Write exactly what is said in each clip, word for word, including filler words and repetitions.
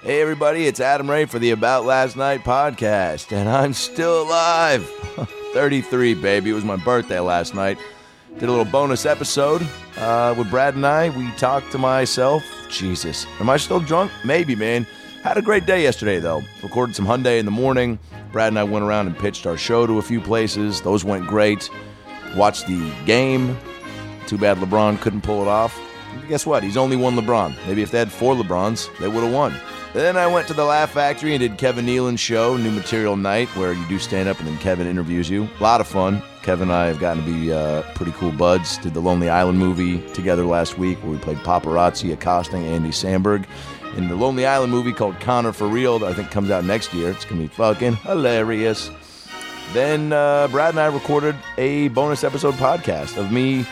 Hey everybody, it's Adam Ray for the About Last Night podcast, and I'm still alive. thirty-three, baby. It was my birthday last night. Did a little bonus episode uh, with Brad and I. We talked to myself. Jesus, am I still drunk? Maybe, man. Had a great day yesterday, though. Recorded some Hyundai in the morning. Brad and I went around and pitched our show to a few places. Those went great. Watched the game. Too bad LeBron couldn't pull it off. Guess what? He's only one LeBron. Maybe if they had four LeBrons, they would have won. Then I went to the Laugh Factory and did Kevin Nealon's show, New Material Night, where you do stand up and then Kevin interviews you. A lot of fun. Kevin and I have gotten to be uh, pretty cool buds. Did the Lonely Island movie together last week where we played paparazzi accosting Andy Samberg. In the Lonely Island movie called Connor for Real, that I think comes out next year. It's going to be fucking hilarious. Then uh, Brad and I recorded a bonus episode podcast of me.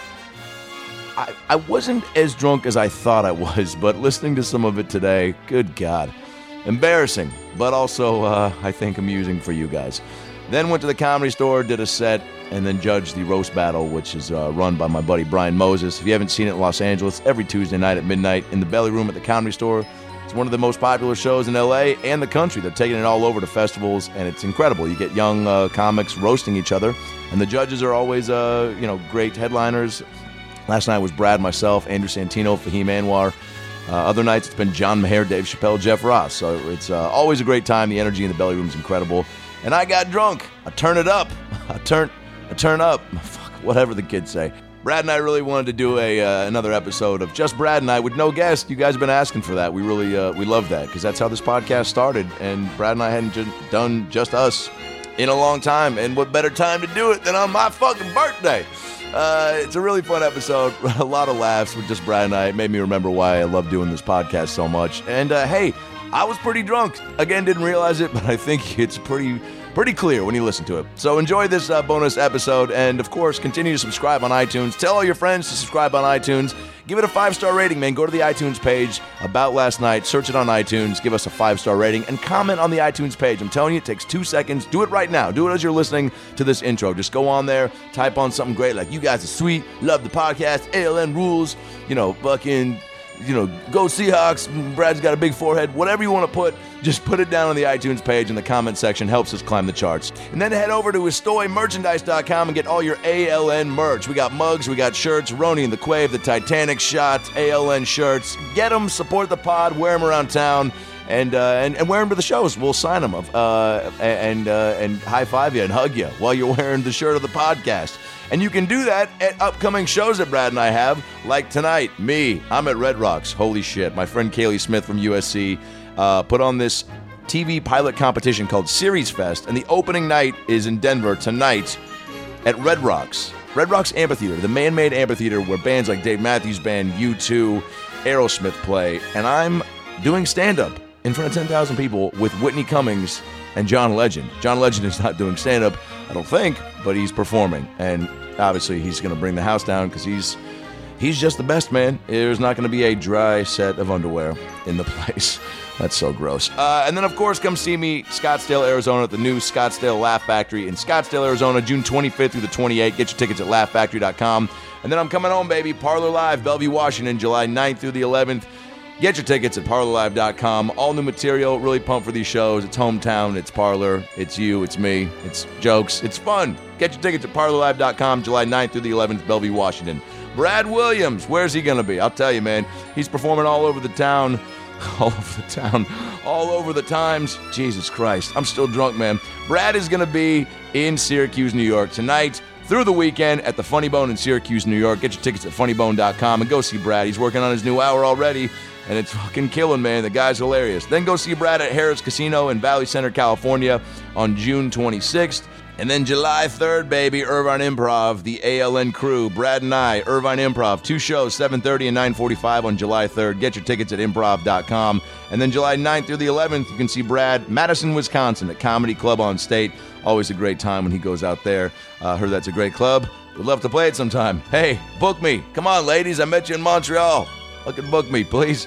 I, I wasn't as drunk as I thought I was, but listening to some of it today, good God. Embarrassing, but also, uh, I think, amusing for you guys. Then went to the Comedy Store, did a set, and then judged the Roast Battle, which is uh, run by my buddy Brian Moses. If you haven't seen it in Los Angeles, every Tuesday night at midnight in the Belly Room at the Comedy Store. It's one of the most popular shows in L A and the country. They're taking it all over to festivals, and it's incredible. You get young uh, comics roasting each other, and the judges are always, uh, you know, great headliners. Last night was Brad, myself, Andrew Santino, Fahim Anwar. Uh, other nights it's been John Maher, Dave Chappelle, Jeff Ross. So it's uh, always a great time. The energy in the Belly Room is incredible. And I got drunk. I turn it up. I turn, I turn up. Fuck, whatever the kids say. Brad and I really wanted to do a uh, another episode of just Brad and I with no guest. You guys have been asking for that. We really uh, we love that because that's how this podcast started. And Brad and I hadn't just done just us in a long time. And what better time to do it than on my fucking birthday? Uh, it's a really fun episode. A lot of laughs with just Brad and I. It made me remember why I love doing this podcast so much. And uh, hey, I was pretty drunk. Again, didn't realize it, but I think it's pretty pretty clear when you listen to it. So enjoy this uh, bonus episode. And of course, continue to subscribe on iTunes. Tell all your friends to subscribe on iTunes. Give it a five-star rating, man. Go to the iTunes page, About Last Night. Search it on iTunes. Give us a five-star rating and comment on the iTunes page. I'm telling you, it takes two seconds. Do it right now. Do it as you're listening to this intro. Just go on there, type on something great like, you guys are sweet, love the podcast, A L N rules, you know, fucking, you know, go Seahawks, Brad's got a big forehead, whatever you want to put, just put it down on the iTunes page in the comment section. Helps us climb the charts. And then head over to estoy merchandise dot com and get all your A L N merch. We got mugs, we got shirts, Roni and the Quave, the Titanic shot, A L N shirts. Get them, support the pod, wear them around town, and uh, and, and wear them to the shows. We'll sign them uh, and, uh, and high-five you and hug you while you're wearing the shirt of the podcast. And you can do that at upcoming shows that Brad and I have, like tonight, me, I'm at Red Rocks. Holy shit. My friend Kaylee Smith from U S C uh, put on this T V pilot competition called Series Fest, and the opening night is in Denver tonight at Red Rocks. Red Rocks Amphitheater, the man-made amphitheater where bands like Dave Matthews Band, U two, Aerosmith play, and I'm doing stand-up in front of ten thousand people with Whitney Cummings and John Legend. John Legend is not doing stand-up, I don't think, but he's performing, and obviously he's going to bring the house down because he's he's just the best, man. There's not going to be a dry set of underwear in the place. That's so gross. Uh, and then, of course, come see me, Scottsdale, Arizona, at the new Scottsdale Laugh Factory in Scottsdale, Arizona, June twenty-fifth through the twenty-eighth. Get your tickets at laugh factory dot com. And then I'm coming home, baby, Parlor Live, Bellevue, Washington, July ninth through the eleventh. Get your tickets at parlor live dot com. All new material. Really pumped for these shows. It's hometown. It's Parlor. It's you. It's me. It's jokes. It's fun. Get your tickets at parlor live dot com, July ninth through the eleventh, Bellevue, Washington. Brad Williams. Where's he going to be? I'll tell you, man. He's performing all over the town. All over the town. All over the times. Jesus Christ. I'm still drunk, man. Brad is going to be in Syracuse, New York tonight through the weekend at the Funny Bone in Syracuse, New York. Get your tickets at funny bone dot com and go see Brad. He's working on his new hour already. And it's fucking killing, man. The guy's hilarious. Then go see Brad at Harris Casino in Valley Center, California on June twenty-sixth. And then July third, baby, Irvine Improv, the A L N crew, Brad and I, Irvine Improv, two shows, seven thirty and nine forty-five on July third. Get your tickets at improv dot com. And then July ninth through the eleventh, you can see Brad, Madison, Wisconsin, at Comedy Club on State. Always a great time when he goes out there. Uh, heard that's a great club. Would love to play it sometime. Hey, book me. Come on, ladies. I met you in Montreal. Fucking book me, please.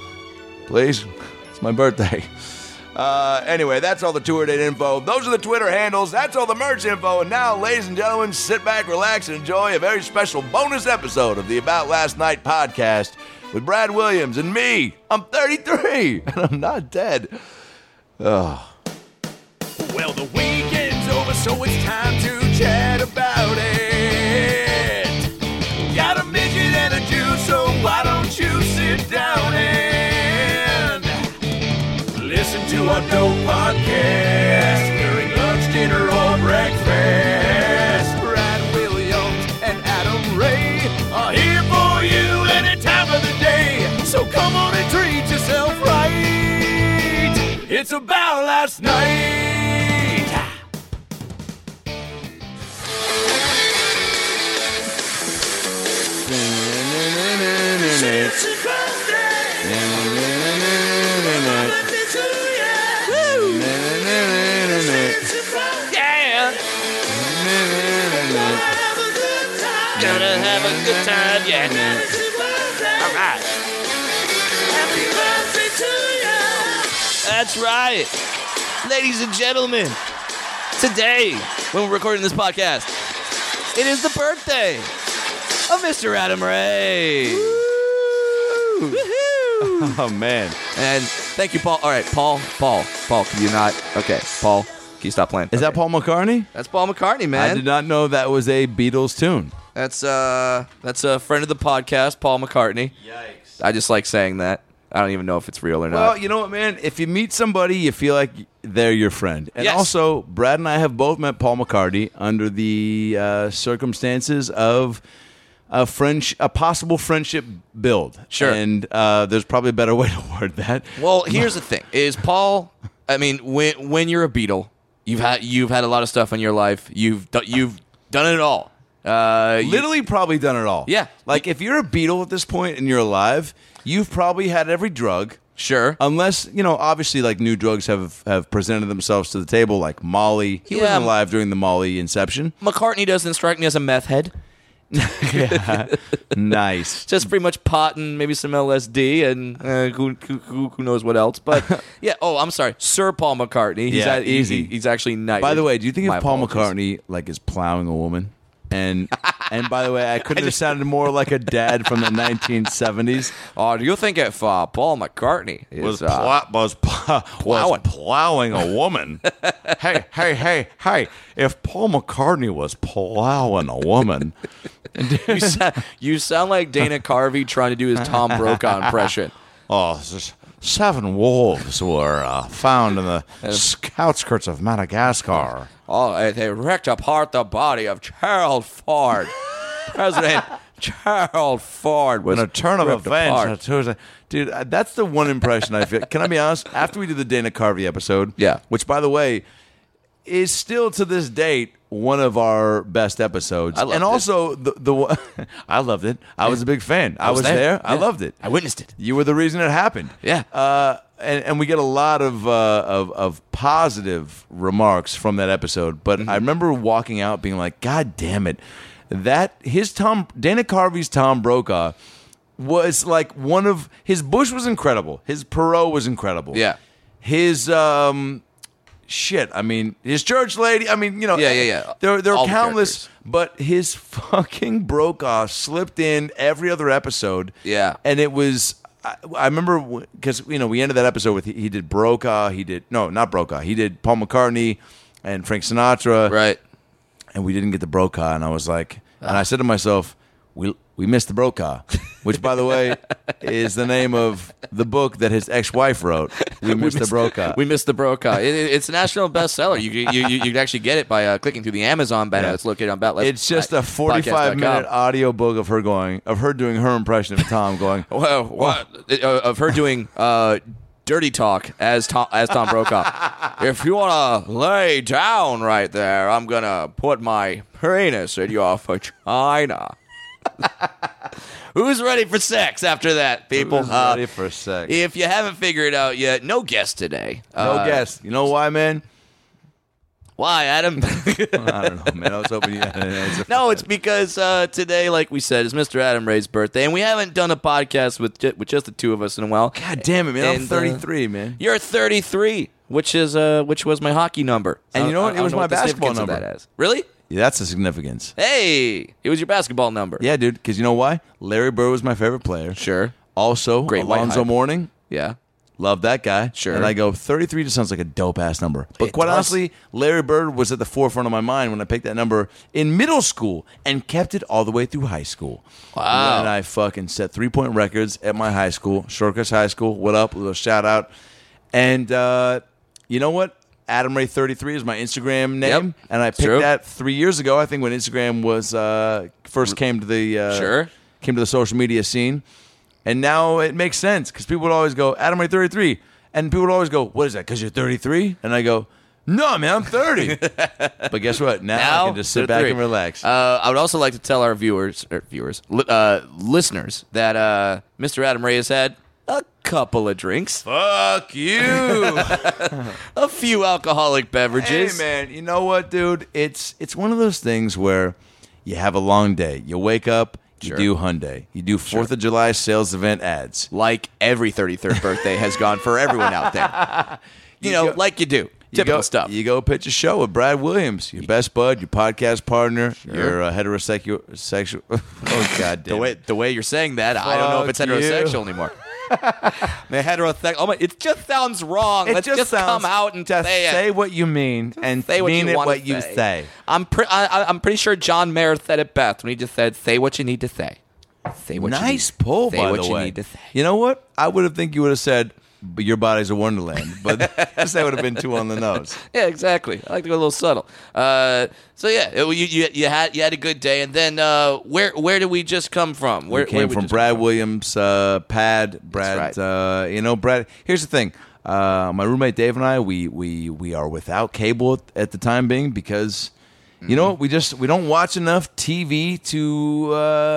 Please. It's my birthday. Uh, anyway, that's all the tour date info. Those are the Twitter handles. That's all the merch info. And now, ladies and gentlemen, sit back, relax, and enjoy a very special bonus episode of the About Last Night podcast. with Brad Williams and me. I'm thirty-three, and I'm not dead. Oh. Well, the weekend's over, so it's time to chat about it. Got a midget and a Jew, so why don't you sit down and listen to our dope podcast during lunch, dinner, or breakfast. Brad Williams and Adam Ray are here for you any time of the day. So come on and treat yourself right. It's about last night. It's your birthday. Yeah. Gonna have a good time, yeah. All right. Happy birthday to you. That's right. Ladies and gentlemen, today, when we're recording this podcast, it is the birthday of Mister Adam Ray. Woo. Woohoo! Oh, man. And thank you, Paul. All right, Paul, Paul, Paul, can you not? Okay, Paul, can you stop playing? Is okay. that Paul McCartney? That's Paul McCartney, man. I did not know that was a Beatles tune. That's uh, that's a friend of the podcast, Paul McCartney. Yikes. I just like saying that. I don't even know if it's real or not. Well, you know what, man? If you meet somebody, you feel like they're your friend. And Yes. also, Brad and I have both met Paul McCartney under the uh, circumstances of a French, a possible friendship build. Sure. And uh, there's probably a better way to word that. Well, here's the thing: is Paul? I mean, when when you're a Beatle, you've had you've had a lot of stuff in your life. You've do, you've done it all. Uh, you- Literally, probably done it all. Yeah. Like if you're a Beatle at this point and you're alive, you've probably had every drug. sure. Unless, you know, obviously, like, new drugs have, have presented themselves to the table, like Molly. He Yeah. wasn't alive during the Molly inception. McCartney doesn't strike me as a meth head. Yeah. Nice. Just pretty much pot and maybe some L S D and uh, who, who who knows what else. But yeah. Oh, I'm sorry, Sir Paul McCartney. He's Yeah, a- he- easy. he- he's actually knighted. By the way, do you think My if Paul apologies. McCartney, like, is plowing a woman? And and by the way, I couldn't have sounded more like a dad from the nineteen seventies. Oh, do you think if uh, Paul McCartney is Was, uh, plow, was, plow, plowing. was plowing a woman. hey, hey, hey, hey. If Paul McCartney was plowing a woman. you, sound, you sound like Dana Carvey trying to do his Tom Brokaw impression. Oh, s- seven wolves were uh, found in the outskirts of Madagascar. Oh, they ripped apart the body of Gerald Ford. President Gerald Ford was In a turn of ripped events, apart. on Tuesday. Dude, uh, that's the one impression I feel. Can I be honest? After we did the Dana Carvey episode, Yeah. which, by the way, is still to this date one of our best episodes. I loved and it. also, the, the one- I loved it. I was a big fan. I, was, there. I Yeah. loved it. I witnessed it. You were the reason it happened. Yeah. Uh, and, and we get a lot of, uh, of of positive remarks from that episode. But Mm-hmm. I remember walking out being like, God damn it. That his Tom Dana Carvey's Tom Brokaw was like one of his Bush was incredible. His Perot was incredible. Yeah. His um shit, I mean, his church lady, I mean, you know, Yeah, yeah, yeah. There there All are the countless, characters. but his fucking Brokaw slipped in every other episode. Yeah. And it was I, I remember because you know we ended that episode with he, he did Brokaw, he did no, not Brokaw, he did Paul McCartney and Frank Sinatra, Right. and we didn't get the Brokaw, and I was like, and I said to myself, we we missed the Brokaw, which by the way is the name of the book that his ex-wife wrote. We missed the Brokaw. We missed the Brokaw. It, it- it's a national bestseller. You you, you you can actually get it by uh, clicking through the Amazon banner Yeah. that's located on Bat. It's just a forty-five minute audio book of her going, of her doing her impression of Tom going, Well, what, uh, of her doing uh, dirty talk as Tom as Tom Brokaw. If you want to lay down right there, I'm gonna put my penis in your vagina. Who's ready for sex after that, people? Who's Uh, ready for sex? if you haven't figured it out yet, no guest today. No Uh, guess. You know why, man? Why, Adam? I don't know, man. I was hoping you had an answer. No, it's because uh, today, like we said, is Mister Adam Ray's birthday, and we haven't done a podcast with ju- with just the two of us in a while. God damn it, man. I'm And, uh, thirty-three, man. You're thirty-three, which is uh, which was my hockey number. And you know what? I- I It was don't know my the basketball significance of number. That as. Really? Yeah, that's the significance. Hey, it was your basketball number. Yeah, dude, because you know why? Larry Bird was my favorite player. Sure. Also, Great white Alonzo hype. Mourning. Yeah. Love that guy. Sure. And I go, thirty-three just sounds like a dope-ass number. But It quite does. honestly, Larry Bird was at the forefront of my mind when I picked that number in middle school and kept it all the way through high school. Wow. And I fucking set three-point records at my high school, Shortcuts High School. What up? A little shout-out. And uh, you know what? Adam Ray thirty-three is my Instagram name. Yep. And I picked True. that three years ago, I think, when Instagram was uh, first came to the uh, Sure. came to the social media scene. And now it makes sense because people would always go, Adam Ray thirty-three. And people would always go, what is that, because you're thirty-three? And I go, no, man, I'm thirty. But guess what? Now, Now, I can just sit back thirty-three. and relax. Uh, I would also like to tell our viewers, or viewers, li- uh, listeners, that uh, Mister Adam Ray has had a couple of drinks, Fuck you. a few alcoholic beverages. Hey, man, you know what, dude? It's it's one of those things where you have a long day. You wake up, you Sure. do Hyundai. You do fourth of July sales event ads. Like every thirty-third birthday has gone for everyone out there. You, You know, go- like you do. You Typical go, stuff. You go pitch a show with Brad Williams, your best bud, your podcast partner, your uh, heterosexual. Sexual, oh, God damn the way it. the way you're saying that, I don't know if it's Fuck you. heterosexual anymore. Man, heterosexual. Oh my! It just sounds wrong. It Let's just just, come sounds- out and Just say it. say what you mean and Say what mean you it want what to you say. say. I'm pre- I, I- I'm pretty sure John Mayer said it best when he just said, "Say what you need to say." Say what Nice you need. pull, say by what the you way. need to say. You know what? I would have think you would have said, "But your body's a wonderland," but that would have been too on the nose. Yeah, exactly. I like to go a little subtle. Uh, so yeah, it- you, you you had you had a good day, and then uh, where where did we just come from? Where We came where we from just Brad come from? Williams' uh, pad. Brad, right. uh, you know, Brad. Here's the thing. Uh, my roommate Dave and I, we we we are without cable at, at the time being because. You know what? We just we don't watch enough T V to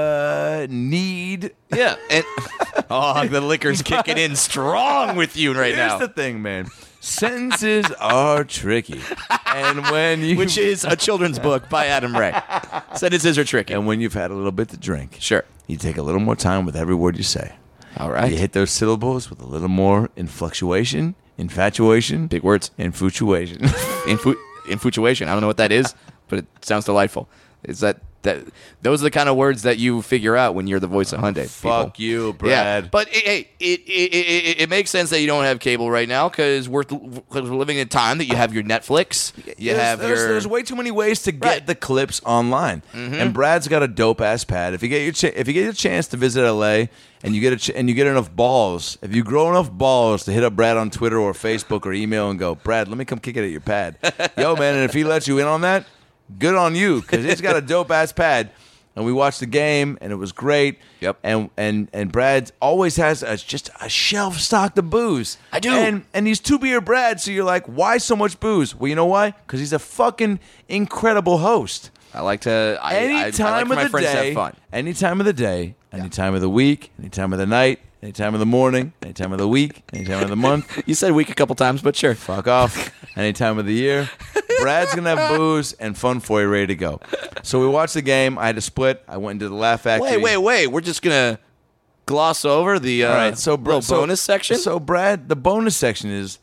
uh, need. Yeah, and oh, the liquor's kicking in strong with you right Here's now. the thing, man. Sentences are tricky, and when you Which is a children's book by Adam Ray. Sentences are tricky. and when you've had a little bit to drink, Sure. you take a little more time with every word you say. All right. You hit those syllables with a little more influctuation, infatuation, Big words. infatuation. Infu- infatuation. I don't know what that is, but it sounds delightful. Is that that? Those are the kind of words that you figure out when you're the voice of Hyundai. Fuck people. you, Brad. Yeah, but it, hey, it, it, it, it, it makes sense that you don't have cable right now because we're, 'cause we're living in a time that you have your Netflix, you there's, have there's, your. there's way too many ways to get Right. Mm-hmm. the clips online, and Brad's got a dope ass pad. If you get your ch- if you get a chance to visit L A and you get a ch- and you get enough balls, if you grow enough balls to hit up Brad on Twitter or Facebook or email and go, Brad, let me come kick it at your pad, yo man, and if he lets you in on that, good on you because it's got a dope ass pad. And we watched the game, and it was great. Yep. And and and Brad always has a, just a shelf stocked of booze. I do. And and he's two beer Brad, so you're like, why so much booze? Well, you know why? Because he's a fucking incredible host. I like to. I, Any I, I time like for my of the friends to day, have fun. any time of the day, any time of the week, any time of the night, any time of the morning, any time of the week, any time of the month. You said week a couple times, but sure. Fuck off. Any time of the year. Brad's going to have booze and fun for you ready to go. So we watched the game. I had to split. I went into the Laugh Factory. Wait, wait, wait. We're just gonna gloss over the uh, All right, so little so- bonus section. So Brad, the bonus section is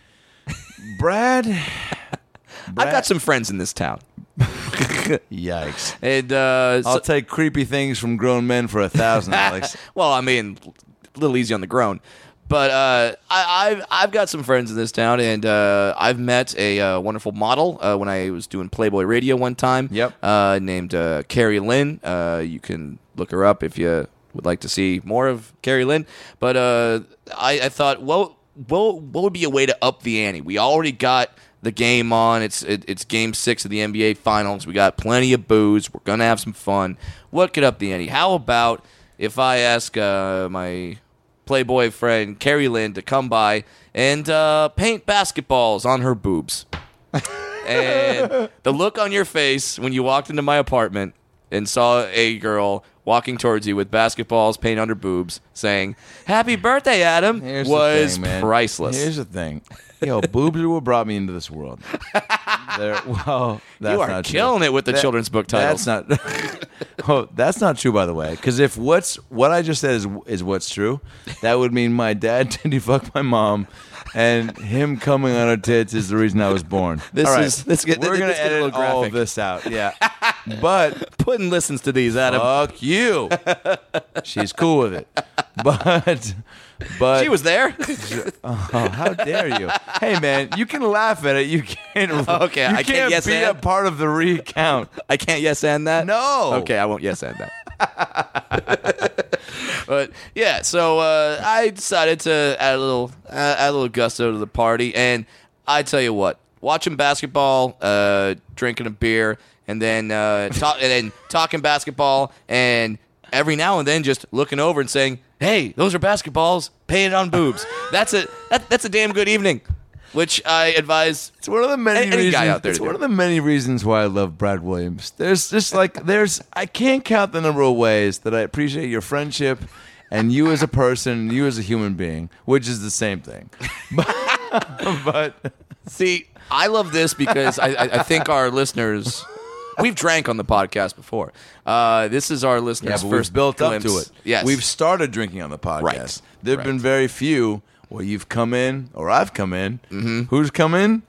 Brad. I've got some friends in this town, Yikes! and uh, I'll so- take creepy things from grown men for a thousand, Alex. well, I mean, a little easy on the groan. But uh, I, I've I've got some friends in this town, and uh, I've met a uh, wonderful model uh, when I was doing Playboy Radio one time. Yep. Uh, named uh, Carrie Lynn. Uh, you can look her up if you would like to see more of Carrie Lynn. But uh, I, I thought, well, what what would be a way to up the ante? We already got the game on. It's it, it's Game Six of the N B A Finals. We got plenty of booze. We're gonna have some fun. What could up the ante? How about if I ask uh, my Playboy friend Carrie Lynn to come by and uh, paint basketballs on her boobs? And the look on your face when you walked into my apartment and saw a girl walking towards you with basketballs painted on her boobs saying, "Happy birthday, Adam," Here's the was thing, man. priceless. Here's the thing. Yo, boobs are what brought me into this world. They're, well, that's you are not true. killing it with the That- children's book titles. That's not. Oh, that's not true, by the way. Because if what's what I just said is is what's true, that would mean my dad didn't fuck my mom, and him coming on her tits is the reason I was born. This All right. is- let's get- We're let's gonna get a edit little all of graphic. this out. Yeah, but Puddin listens to these, Adam. fuck you. She's cool with it. but but She was there. oh, how dare you? Hey, man, you can laugh at it. You can't. Okay, you I can't can't yes be a and. part of the recount. I can't yes and that. No. Okay, I won't yes and that. But yeah, so uh, I decided to add a little uh, add a little gusto to the party, and I tell you what, watching basketball, uh, drinking a beer, and then uh, talk, and then talking basketball, and every now and then just looking over and saying, "Hey, those are basketballs. Painted on boobs." That's a that, that's a damn good evening, which I advise. It's one of the many Any- any reasons. guy out there it's to one do. of the many reasons why I love Brad Williams. There's just like there's I can't count the number of ways that I appreciate your friendship and you as a person, you as a human being, which is the same thing. But, but See, I love this because I, I, I think our listeners, we've drank on the podcast before. Uh, this is our yeah, listeners' but first we've built glimpse. up to it. Yes, We've started drinking on the podcast. Right. There've Right. been very few where you've come in or I've come in. Mm-hmm. Who's come in?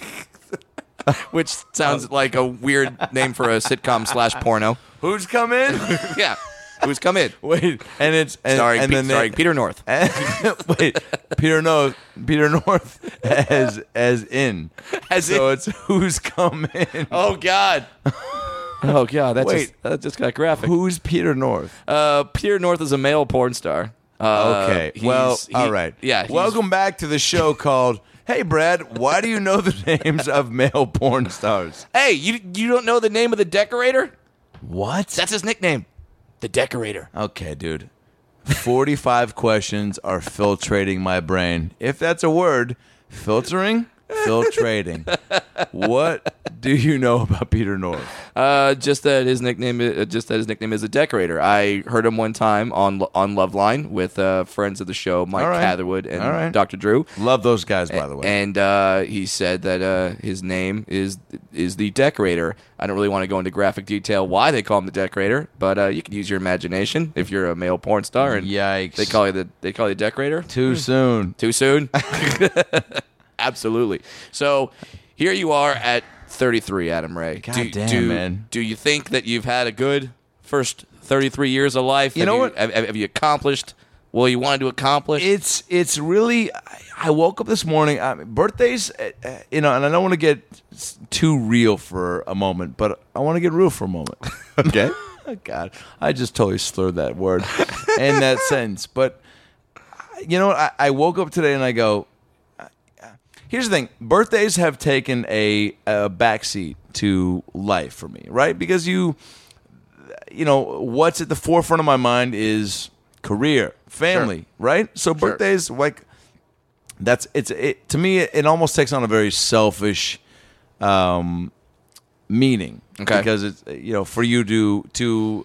which sounds like a weird name for a sitcom slash porno. Who's come in? Yeah, who's come in? Wait, and it's and, Starring, and Pe- then they- starring Peter North. Wait, Peter North, Peter North as as in, As so in. it's who's come in. Oh God. Oh God, that Wait. just that just got graphic. Who's Peter North? Uh, Peter North is a male porn star. Uh, Okay, he's- well, he- all right. Yeah. he's- Welcome back to the show called "Hey, Brad. Why do you know the names of male porn stars?" Hey, you you don't know the name of the decorator? What? That's his nickname, the decorator. Okay, dude. Forty-five questions are filtrating my brain. If that's a word, filtering, filtrating. What do you know about Peter North? Uh, just that his nickname, uh, just that his nickname is a decorator. I heard him one time on on Loveline with uh, friends of the show, Mike All right. Catherwood and All right. Doctor Drew. Love those guys, by the way. And uh, he said that uh, his name is is the decorator. I don't really want to go into graphic detail why they call him the decorator, but uh, you can use your imagination if you're a male porn star and Yikes. they call you the they call you decorator. Too soon. Too soon? Absolutely. So here you are at thirty-three, Adam Ray. God do, damn, do, man. Do you think that you've had a good first thirty-three years of life? You have know you, what? Have, have you accomplished what you wanted to accomplish? It's it's really. I- I woke up this morning. I mean, birthdays, uh, uh, you know, and I don't want to get s- too real for a moment, but I want to get real for a moment. okay. Oh, God, I just totally slurred that word in that sentence. But you know what? I, I woke up today and I go. uh, Here's the thing: birthdays have taken a, a backseat to life for me, right? Because you, you know, what's at the forefront of my mind is career, family, right? So birthdays, like, that's it's it to me. It almost takes on a very selfish um, meaning, Okay. because it's, you know, for you to to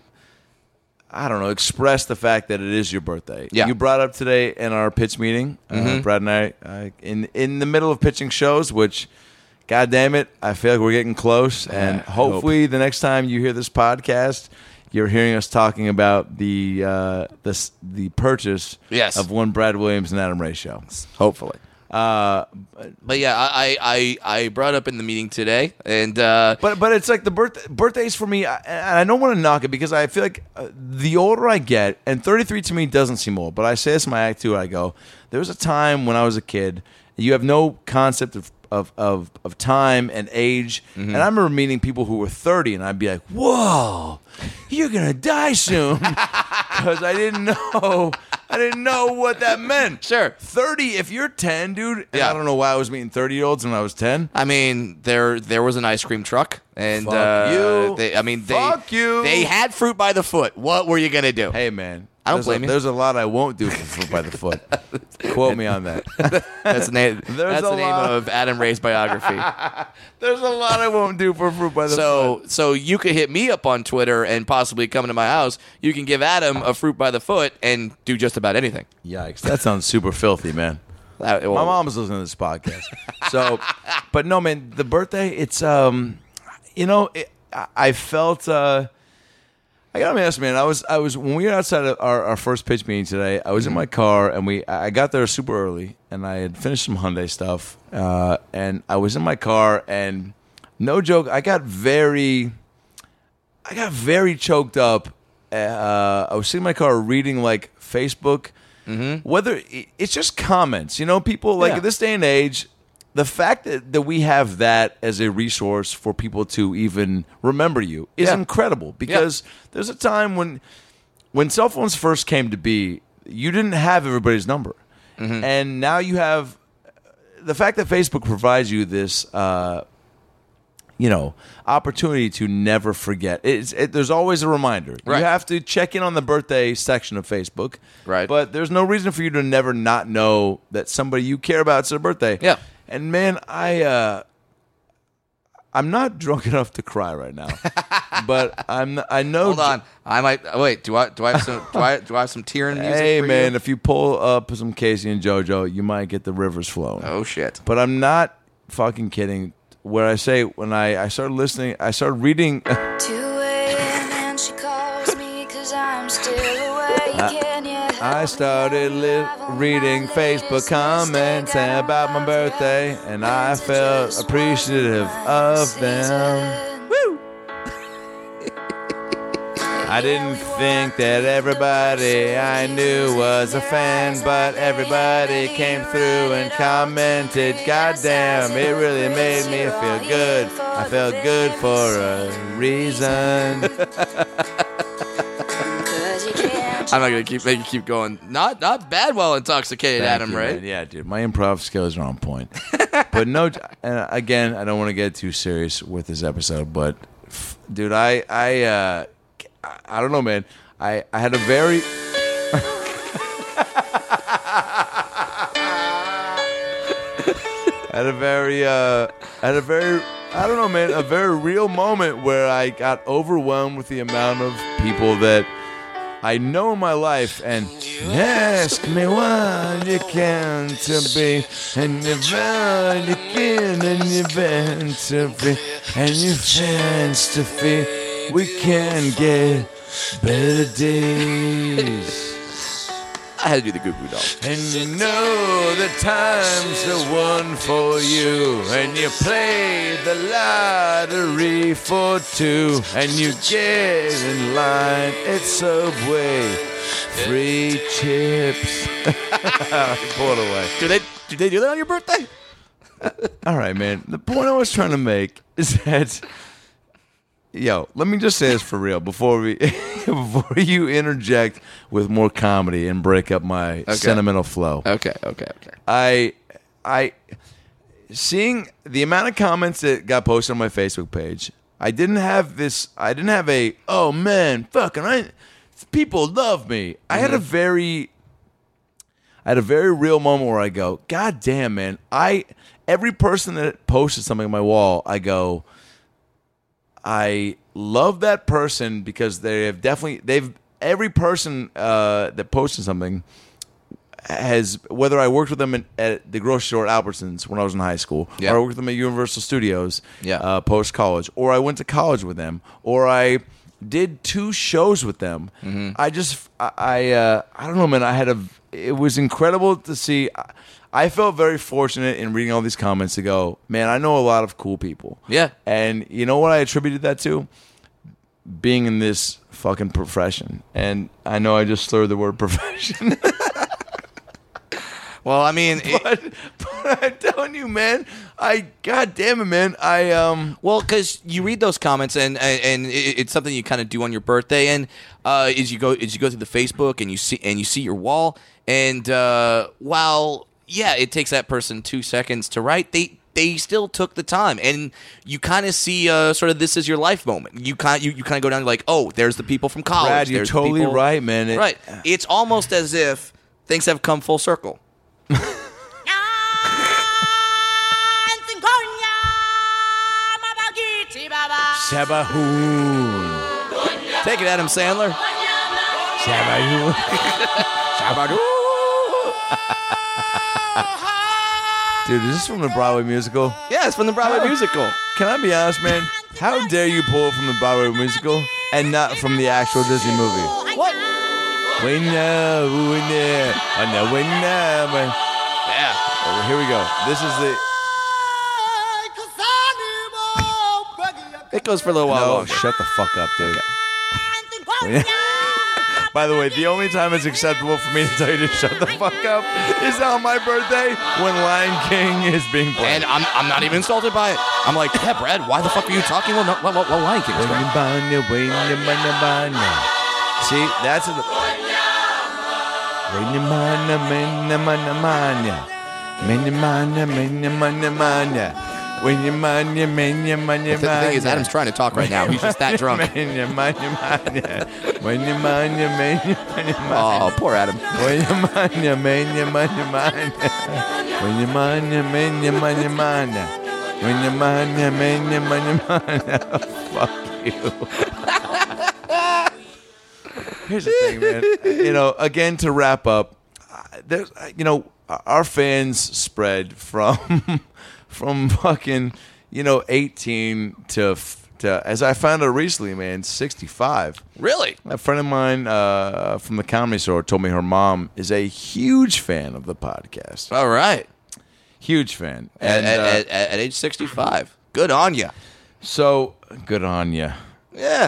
I don't know, express the fact that it is your birthday. Yeah. You brought up today in our pitch meeting, uh, Brad and I, uh, in in the middle of pitching shows, which, God damn it, I feel like we're getting close. And I hopefully the next time you hear this podcast, you're hearing us talking about the uh, the, the purchase Yes. of one Brad Williams and Adam Ray show. Hopefully. Uh, But yeah, I, I, I brought up in the meeting today, and uh, But but it's like the birth, birthdays for me, I- and I don't want to knock it because I feel like uh, the older I get, and thirty-three to me doesn't seem old, but I say this in my act too. I go, there was a time when I was a kid, you have no concept of of of, of time and age, Mm-hmm. and I remember meeting people who were thirty, and I'd be like, whoa, you're gonna die soon, because I didn't know. I didn't know what that meant. Sure. thirty, if you're ten, dude, and Yeah. I don't know why I was meeting thirty-year-olds when I was ten. I mean, there there was an ice cream truck, and Fuck uh, you. They, I mean, they Fuck you. they had fruit by the foot. What were you gonna do? Hey, man. I don't there's blame a, you. There's a lot I won't do for Fruit by the Foot. Quote me on that. That's the name. There's that's a the name lot. of Adam Ray's biography. There's a lot I won't do for Fruit by the So Foot. so you could hit me up on Twitter and possibly come into my house. You can give Adam a fruit by the foot and do just about anything. Yikes. That sounds super filthy, man. That- well, My mom's listening to this podcast. So, but no, man, the birthday, it's, um, you know, it, I, I felt, uh, I gotta be honest, man. I was, I was when we were outside of our, our first pitch meeting today. I was in my car, and we, I got there super early, and I had finished some Hyundai stuff, uh, and I was in my car, and no joke, I got very, I got very choked up uh, I was sitting in my car reading like Facebook, mm-hmm. whether it's just comments. You know, people like Yeah. at this day and age, the fact that, that we have that as a resource for people to even remember you is Yeah. incredible. Because there's a time when when cell phones first came to be, you didn't have everybody's number, mm-hmm. and now you have the fact that Facebook provides you this. Uh, you know, opportunity to never forget. It's, it, there's always a reminder. Right. You have to check in on the birthday section of Facebook. Right. But there's no reason for you to never not know that somebody you care about, it's their birthday. Yeah. And man, I, uh, I'm not drunk enough to cry right now, but I'm. I know. Hold on, I might oh, wait. Do I do I have some do I do I have some tearing music? Hey for man, you? if you pull up some Casey and JoJo, you might get the rivers flowing. Oh shit! But I'm not fucking kidding. Where I say when I, I started listening, I started reading. two a.m. and she calls me 'cause I'm still awake. Can you help I started li- reading Facebook comments about my birthday, and I felt appreciative of them. Woo! I didn't think that everybody I knew was a fan, but everybody came through and commented. Goddamn, it really made me feel good. I felt good for a reason. 'Cause you can't I'm not gonna keep make you keep going. Not not bad. Well intoxicated, Thank Adam. you, Right? man. Yeah, dude. My improv skills are on point. But no, and again, I don't want to get too serious with this episode, but f- dude, I, I, uh, I don't know, man. I, I had a very, I had a very, uh, I had a very, I don't know, man, a very real moment where I got overwhelmed with the amount of people that I know in my life, and ask me what you can to be, and you what you can, and you been to be, and you fans to be. We can get better days. I had to do the Goo Goo Dolls. And you know the time's the one for you, and you play the lottery for two, and you get in line at Subway, free chips. Pull it away. Do they do they do that on your birthday? All right, man. The point I was trying to make is that, yo, let me just say this for real before we before you interject with more comedy and break up my Okay. sentimental flow. Okay, okay, okay. I, I, seeing the amount of comments that got posted on my Facebook page, I didn't have this. I didn't have a oh man, fucking I, people love me. I had a very, I had a very real moment where I go, God damn, man. I every person that posted something on my wall, I go, I love that person because they have definitely they've every person uh, that posted something has, whether I worked with them in, at the grocery store at Albertsons when I was in high school, Yeah. or I worked with them at Universal Studios Yeah. uh, post college, or I went to college with them, or I did two shows with them. Mm-hmm. I just I I, uh, I don't know, man. I had a it was incredible to see. I felt very fortunate in reading all these comments to go, man, I know a lot of cool people. Yeah. And you know what I attributed that to? Being in this fucking profession. And I know I just slurred the word profession. Well, I mean, it, but, but I'm telling you, man, I, God damn it, man. I, um, well, because you read those comments and and, and it, it's something you kind of do on your birthday, and uh, is you go is you go through the Facebook and you see and you see your wall, and uh, while yeah, it takes that person two seconds to write, they. They still took the time, and you kind of see uh, sort of this is your life moment. You kind you, you kind of go down like, oh, there's the people from college. Brad, you're there's the totally people- right, man. It- right. It's almost as if things have come full circle. Sabahoon. Take it, Adam Sandler. Sabahoon. Sabahoon. Dude, is this from the Broadway musical? Yeah, it's from the Broadway musical. Can I be honest, man? How dare you pull it from the Broadway musical and not from the actual Disney movie? What? We know, we know, I know, we know, man. Yeah. Oh, here we go. This is the. It goes for a little while No, longer. shut the fuck up, dude. By the way, the only time it's acceptable for me to tell you to shut the fuck up is on my birthday when Lion King is being played. And I'm I'm not even insulted by it. I'm like, yeah, Brad, why the fuck are you talking? Well, no, well, well, well Lion King is playing. See, that's a... When you mind you, man, you mind you, The thing is, Adam's trying to talk right now. He's just that drunk. When you mind you, man, you. When you mind you, man, you, man, you, Oh, poor Adam. When you mind you, man, you, mind you, mind you. When you mind you, man, you, mind you, mind you. When you mind you, man, you, mind you, mind you. Fuck you. Here's the thing, man. You know, again, to wrap up, uh, there's, uh, you know, our fans spread from... From fucking, you know, eighteen to, to, as I found out recently, man, sixty-five. Really? A friend of mine uh, from the Comedy Store told me her mom is a huge fan of the podcast. All right. Huge fan. At, And, at, uh, at, at age sixty-five. Good on you. so, good on you. Yeah.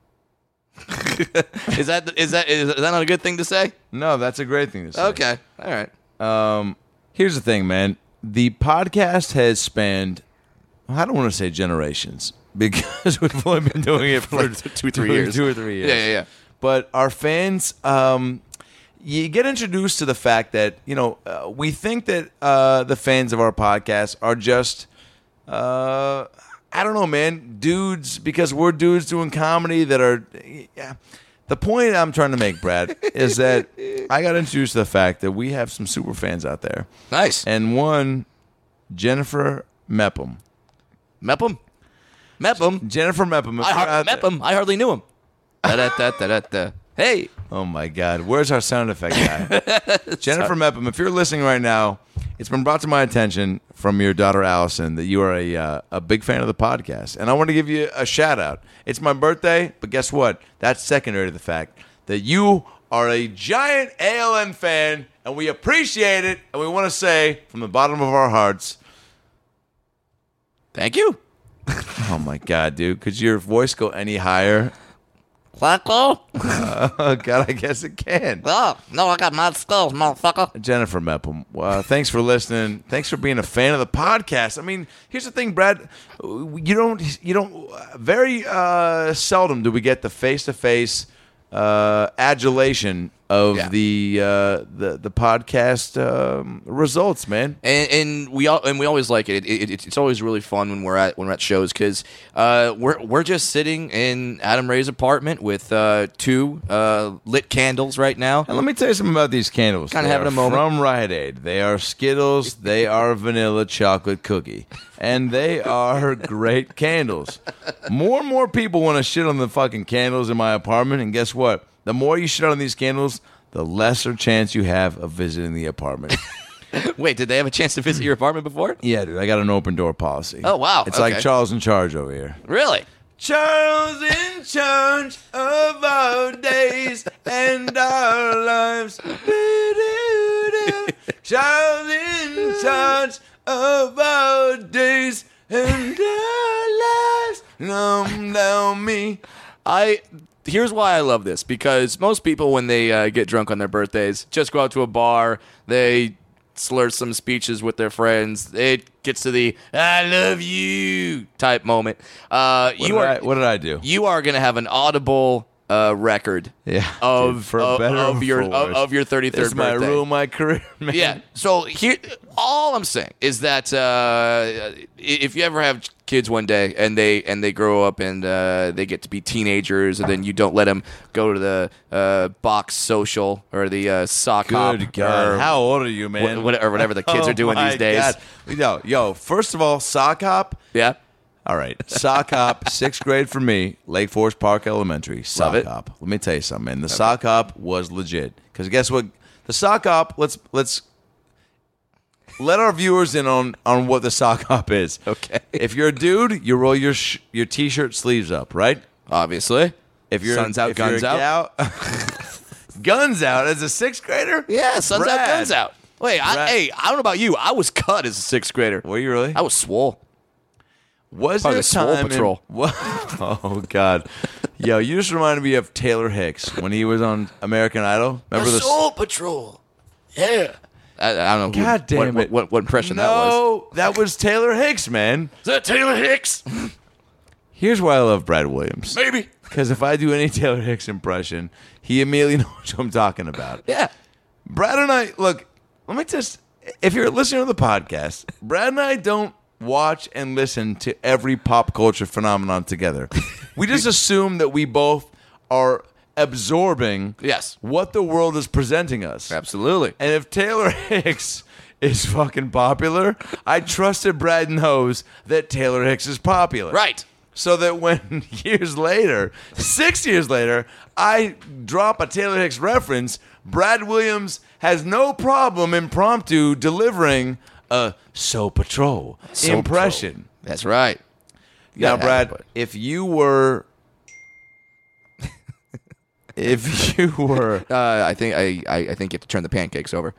is that is that is that not a good thing to say? No, that's a great thing to say. Okay. All right. Um, here's the thing, man. The podcast has spanned, I don't want to say generations, because we've only been doing it for Like two, three years. Two or three years. Yeah, yeah, yeah. But our fans, um, you get introduced to the fact that, you know, uh, we think that uh, the fans of our podcast are just, uh, I don't know, man, dudes, because we're dudes doing comedy that are, yeah. The point I'm trying to make, Brad, is that I got introduced to the fact that we have some super fans out there. Nice. And one, Jennifer Mepham. Mepham? Mepham? Jennifer Mepham. if I, you're har- out there- Mepham. I hardly knew him. Da-da-da-da-da. Hey. Oh, my God. Where's our sound effect guy? Jennifer Mepham, if you're listening right now, it's been brought to my attention from your daughter, Allison, that you are a uh, a big fan of the podcast. And I want to give you a shout out. It's my birthday, but guess what? That's secondary to the fact that you are a giant A L N fan, and we appreciate it. And we want to say from the bottom of our hearts, Thank you. oh, my God, dude. Could your voice go any higher? Flacco? Oh, God, I guess it can. Oh, no, I got mad skills, motherfucker. Jennifer Mepham, uh, thanks for listening. Thanks for being a fan of the podcast. I mean, here's the thing, Brad. You don't, you don't. Very uh, seldom do we get the face-to-face uh, adulation of Yeah. the uh, the the podcast um, results, man. And, and we all and we always like it. It, it. It's always really fun when we're at when we're at shows because uh, we're we're just sitting in Adam Ray's apartment with uh, two uh, lit candles right now. And let me tell you something about these candles. Kinda They having are a moment. From Rite Aid. They are Skittles. They are vanilla chocolate cookie. And they are great candles. More and more people want to shit on the fucking candles in my apartment. And guess what? The more you shit on these candles, the lesser chance you have of visiting the apartment. Wait, did they have a chance to visit your apartment before? Yeah, dude. I got an open door policy. Oh, wow. It's like Okay. Charles in charge over here. Really? Charles in charge of our days and our lives. Doo-doo-doo. Charles in charge of our days and our lives. Numb down me. I here's why I love this because most people when they uh, get drunk on their birthdays just go out to a bar, they slur some speeches with their friends. It gets to the "I love you" type moment. Uh, What, you did are I, what did I do? you are going to have an audible uh, record Yeah, of dude, for of, better of or your for of, worse. of your thirty-third This might birthday. ruin my career, man. Yeah. So here, all I'm saying is that uh, if you ever have kids one day and they and they grow up and uh, they get to be teenagers, and then you don't let them go to the uh, box social or the uh, sock hop. Good God. or How old are you, man? wh- what- or whatever the kids Oh are doing my these days. God. Yo, yo, first of all, sock hop. Yeah. All right. Sock hop, sixth grade for me, Lake Forest Park Elementary. Sock it. hop. Let me tell you something, man. The sock hop was legit. Because guess what? The sock hop, let's let's let our viewers in on, on what the sock hop is. Okay. If you're a dude, you roll your sh- your t-shirt sleeves up, right? Obviously. If you're Sun's out, if you're guns a out. gal- guns out as a sixth grader? Yeah. Sun's Brad. out, guns out. Wait. I, Brad. hey, I don't know about you. I was cut as a sixth grader. Were you really? I was swole. Was Oh, there the a Swole time in- Patrol. What? Oh God, yo, you just reminded me of Taylor Hicks when he was on American Idol. Remember the Soul Patrol. Yeah. I, I don't know. Who, God damn what, it! What, what, what impression no, that was? No, that was Taylor Hicks, man. Is that Taylor Hicks? Here's why I love Brad Williams. Maybe. Because if I do any Taylor Hicks impression, he immediately knows what I'm talking about. Yeah. Brad and I, look, let me just, if you're listening to the podcast, Brad and I don't watch and listen to every pop culture phenomenon together. We just assume that we both are absorbing Yes. what the world is presenting us. Absolutely. And if Taylor Hicks is fucking popular, I trust that Brad knows that Taylor Hicks is popular. Right. So that when years later, six years later, I drop a Taylor Hicks reference, Brad Williams has no problem impromptu delivering a So Patrol Soul impression. Patrol. That's right. You Now, gotta have Brad, it, bud. if you were, if you were, Uh, I think I, I, I think you have to turn the pancakes over.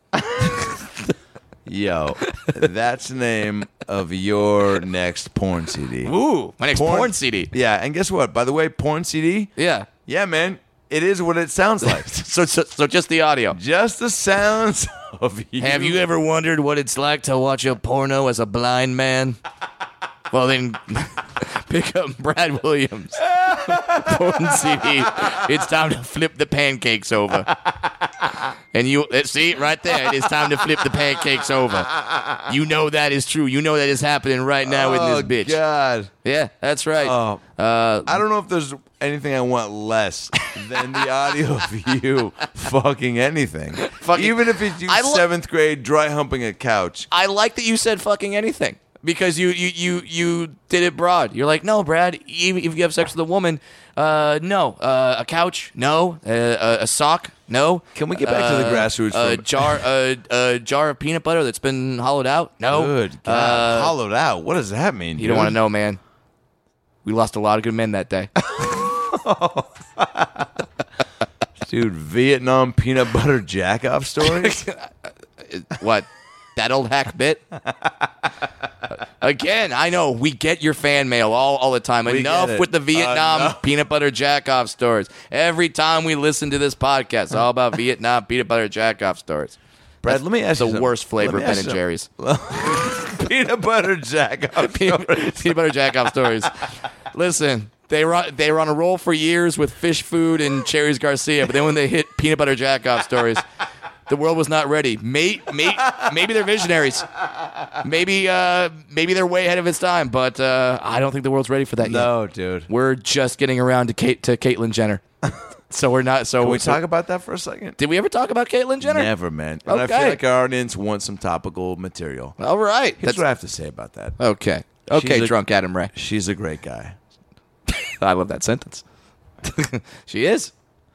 yo, that's the name of your next porn C D. Ooh, my next porn, C D. Yeah, and guess what? By the way, porn C D. Yeah. Yeah, man, it is what it sounds like. So, so, so just the audio. Just the sounds of you. Have you ever wondered what it's like to watch a porno as a blind man? Well, then pick up Brad Williams. Porn C D. It's time to flip the pancakes over. And you uh, see right there, it is time to flip the pancakes over. You know that is true. You know that is happening right now Oh, with this bitch. God. Yeah, that's right. Oh. Uh, I don't know if there's anything I want less than the audio of you fucking anything. Fucking- Even if it's you I lo- seventh grade dry humping a couch. I like that you said fucking anything because you you you you did it broad. You're like, no, Brad. Even if you have sex with a woman, uh, no, uh, a couch, no, uh, a, a sock, no. Can we get back to the Uh, grassroots A for- jar, a, a jar of peanut butter that's been hollowed out. No, Good God. Uh, Hollowed out. What does that mean? you don't want to know, man. We lost a lot of good men that day. Dude, Vietnam peanut butter jack-off stories? What? That old hack bit? Again, I know we get your fan mail all, all the time. We Enough get it. with the Vietnam Enough. peanut butter jack-off stories. Every time we listen to this podcast, it's all about Vietnam peanut butter jack-off stories. Brad, That's let me ask the you something. worst flavor Let of me Ben and ask you Jerry's. peanut butter jack-off peanut, stories. peanut butter jack-off stories. Listen, they were on, they were on a roll for years with Fish Food and Cherries Garcia, but then when they hit peanut butter jack-off stories, the world was not ready. May, may, maybe they're visionaries. Maybe uh, maybe they're way ahead of its time, but uh, I don't think the world's ready for that yet. No, dude. We're just getting around to Kate to Caitlyn Jenner, so we're not. So Can we so- talk about that for a second? Did we ever talk about Caitlyn Jenner? Never, man. And I Okay. feel like our audience wants some topical material. All right. Here's That's what I have to say about that. okay. Okay, She's a- drunk Adam Ray. She's a great guy. I love that sentence. She is.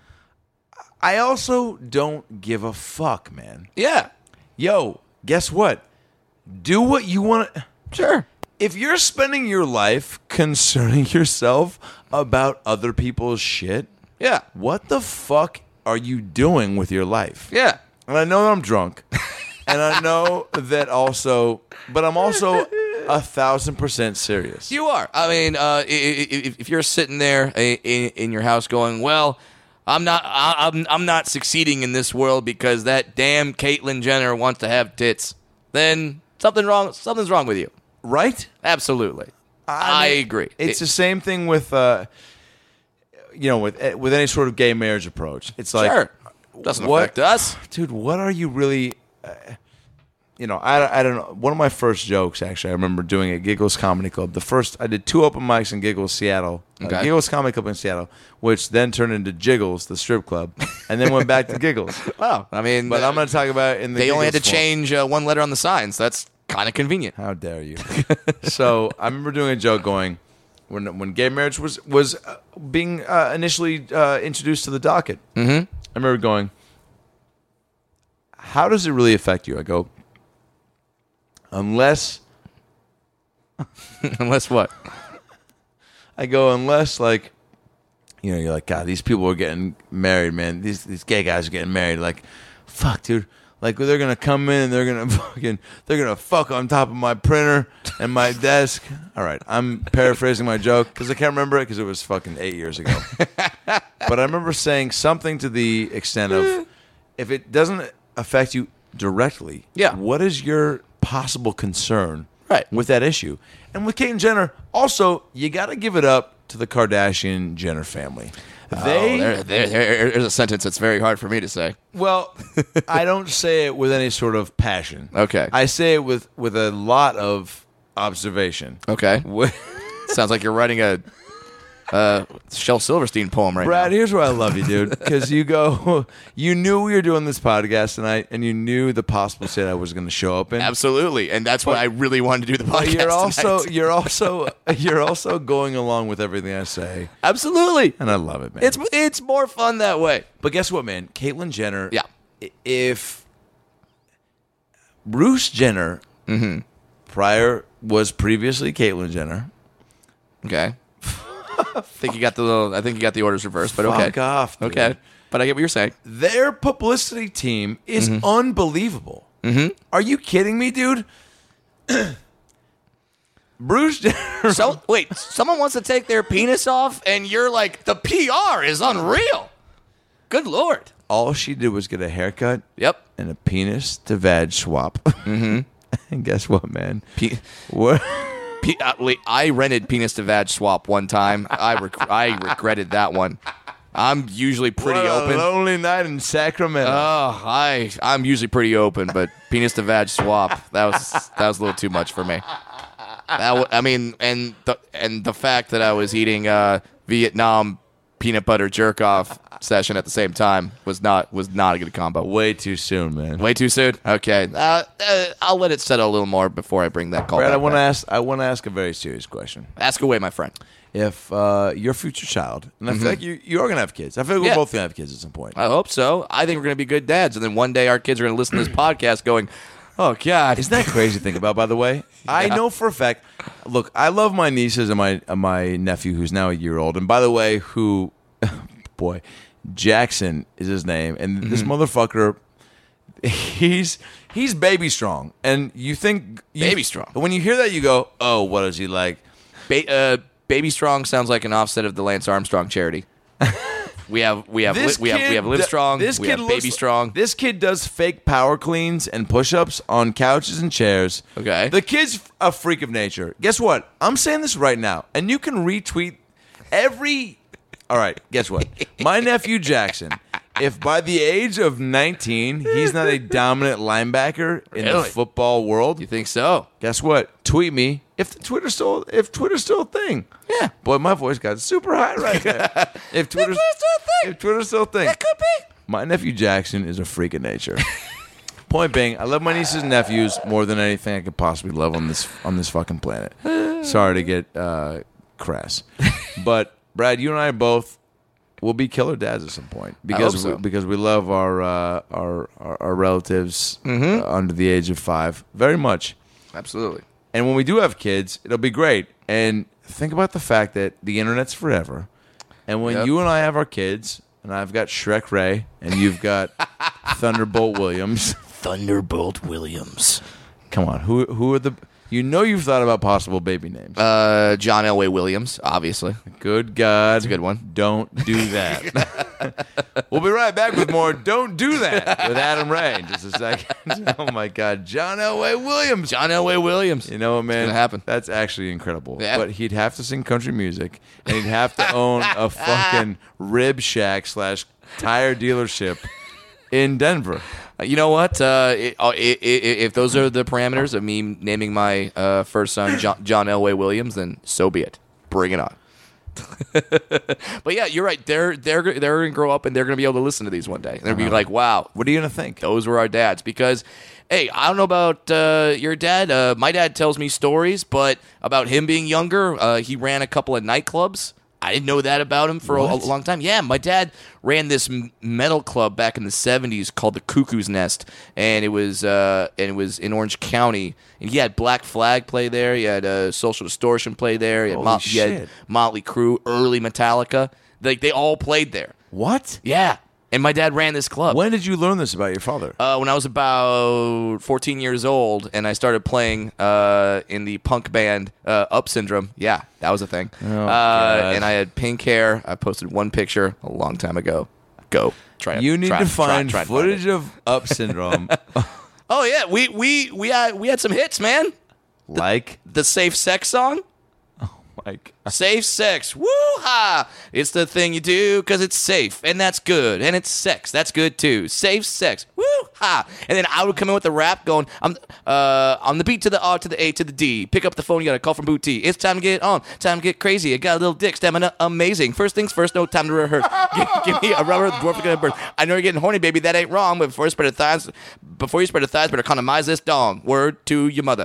I also don't give a fuck, man. Yeah. Yo, guess what? Do what you want. Sure. If you're spending your life concerning yourself about other people's shit, Yeah. what the fuck are you doing with your life? Yeah. And I know that I'm drunk. And I know that also, but I'm also a thousand percent serious. You are. I mean, uh, if, if you're sitting there in, in your house going, well, I'm not, I- I'm, I'm not succeeding in this world because that damn Caitlyn Jenner wants to have tits, then something wrong, something's wrong with you. Right? Absolutely. I, mean, agree. It's It- the same thing with, uh, you know, with with any sort of gay marriage approach. It's like, sure. Doesn't what- affect us. dude, what are you really? Uh, you know, I, I don't know. One of my first jokes, actually, I remember doing at Giggles Comedy Club. The first, I did two open mics in Giggles, Seattle. Uh, Okay. Giggles Comedy Club in Seattle, which then turned into Jiggles, the strip club, and then went back to Giggles. Wow. I mean, But uh, I'm going to talk about it in the they only had to Giggles form. change uh, one letter on the signs. That's kind of convenient. How dare you? So I remember doing a joke going when when gay marriage was was uh, being uh, initially uh, introduced to the docket. Mm-hmm. I remember going, "How does it really affect you?" I go, "Unless." Unless what? I go, unless like, you know, you're like, God, these people are getting married, man. These these gay guys are getting married. Like, fuck, dude. Like they're gonna come in and they're gonna fucking they're gonna fuck on top of my printer and my desk. All right, I'm paraphrasing my joke because I can't remember it because it was fucking eight years ago. But I remember saying something to the extent of, if it doesn't affect you directly, Yeah. what is your possible concern Right. with that issue? And with Caitlyn Jenner, also you got to give it up to the Kardashian Jenner family. They oh, there, there, there- there's a sentence that's very hard for me to say. Well, I don't say it with any sort of passion. Okay. I say it with, with a lot of observation. Okay. Wh- Sounds like you're writing a uh, Shel Silverstein poem right Brad, now. here's where I love you, dude. Because you go, you knew we were doing this podcast tonight, and you knew the possible state I was going to show up in. Absolutely, and that's why I really wanted to do the But podcast you're also, tonight. you're also, you're also going along with everything I say, Absolutely. and I love it, man. It's it's more fun that way. But guess what, man? Caitlyn Jenner. Yeah. i- If Bruce Jenner, Mm-hmm. prior was previously Caitlyn Jenner. Okay. I think you got the little, I think you got the orders reversed, but okay. Fuck off, dude. Okay. But I get what you're saying. Their publicity team is Mm-hmm. unbelievable. Mm-hmm. Are you kidding me, dude? Bruce Jenner. So wait, someone wants to take their penis off, and you're like, the P R is unreal. Good Lord. All she did was get a haircut Yep. and a penis to vag swap. Mm-hmm. And guess what, man? Pe- What? Pe- uh, wait, I rented penis to vag swap one time. I rec- I regretted that one. I'm usually pretty What a open. lonely night in Sacramento. Oh, I I'm usually pretty open, but penis to vag swap, that was that was a little too much for me. That w- I mean, and the and the fact that I was eating uh, Vietnam peanut butter jerk off session at the same time was not was not a good combo. Way too soon, man. Way too soon. Okay, uh, uh, I'll let it settle a little more before I bring that call. Brad, back I want to up. ask. I want to ask a very serious question. Ask away, my friend. If uh, your future child, and I feel like you you are gonna have kids. I feel like Yeah. we're both gonna have kids at some point. I hope so. I think we're going to be good dads, and then one day our kids are going to listen to this podcast, going, "Oh God, Isn't that crazy to think about, by the way? I know for a fact. Look, I love my nieces and my and my nephew, who's now a year old. And by the way, who, boy, Jackson is his name. And this motherfucker, he's he's baby strong. And you think... You, Baby strong. When you hear that, you go, oh, what is he like? Ba- uh, Baby Strong sounds like an offset of the Lance Armstrong charity." We have we have This li- we have we kid have Live d- Strong. This we kid have looks- Baby Strong. This kid does fake power cleans and push-ups on couches and chairs. Okay. The kid's a freak of nature. Guess what? I'm saying this right now, and you can retweet every. All right. Guess what? My nephew Jackson. If by the age of nineteen he's not a dominant linebacker in the Really? football world, You think so? guess what? Tweet me if the Twitter's still if Twitter's still a thing. Yeah. Boy, my voice got super high right there. If Twitter's, Twitter's still a thing. if Twitter's still a thing, It could be. my nephew Jackson is a freak of nature. Point being, I love my nieces and nephews more than anything I could possibly love on this on this fucking planet. Sorry to get uh, crass, but Brad, you and I both will be killer dads at some point because hope so. we, because we love our uh, our, our our relatives uh, under the age of five very much. Absolutely. And when we do have kids, it'll be great. And think about the fact that the internet's forever. And when Yep. you and I have our kids, and I've got Shrek Ray, and you've got Thunderbolt Williams. Thunderbolt Williams. Come on, who who are the? You know you've thought about possible baby names. Uh, John Elway Williams, obviously. Good God, That's a good one. Don't do that. We'll be right back with more. Don't do that with Adam Ray in just a second. Oh my God, John Elway Williams. John Elway Williams. You know what, man? gonna happen. That's actually incredible. Yeah. But he'd have to sing country music, and he'd have to own a fucking rib shack slash tire dealership in Denver. Uh, You know what? Uh, it, uh, i i if those are the parameters of me naming my uh, first son John, John Elway Williams, then so be it. Bring it on. But yeah, you're right. They're they're they're gonna grow up and they're gonna be able to listen to these one day. And they're gonna be like, "Wow, What are you gonna think? those were our dads." Because, hey, I don't know about uh, your dad. Uh, my dad tells me stories, but about him being younger, uh, he ran a couple of nightclubs. I didn't know that about him for a, a What? long time. Yeah, my dad ran this m- metal club back in the seventies called the Cuckoo's Nest, and it was uh, and it was in Orange County. And he had Black Flag play there. He had uh, Social Distortion play there. He had, Holy Mo- he had shit. Motley Crue, early Metallica. Like they all played there. What? Yeah. And my dad ran this club. When did you learn this about your father? Uh, when I was about fourteen years old, and I started playing uh, in the punk band uh, Up Syndrome. Yeah, that was a thing. Oh, uh, God. and I had pink hair. I posted one picture a long time ago. Go. Try it. You need try, to try, find try, try, footage find it. of Up Syndrome. Oh yeah, we we we had we had some hits, man. like, The Safe Sex song. like, Safe sex. Woo-ha! It's the thing you do because it's safe, and that's good. And it's sex. That's good, too. Safe sex. Woo-ha! And then I would come in with the rap going, I'm uh, on the beat to the R to the A to the D. Pick up the phone, you got a call from Booty. It's time to get on. Time to get crazy. I got a little dick. Stamina amazing. First things first, no time to rehearse. give, give me a rubber, the dwarf is gonna burst. I know you're getting horny, baby. That ain't wrong. But before you spread the thighs, before you spread the thighs, better economize this dong. Word to your mother.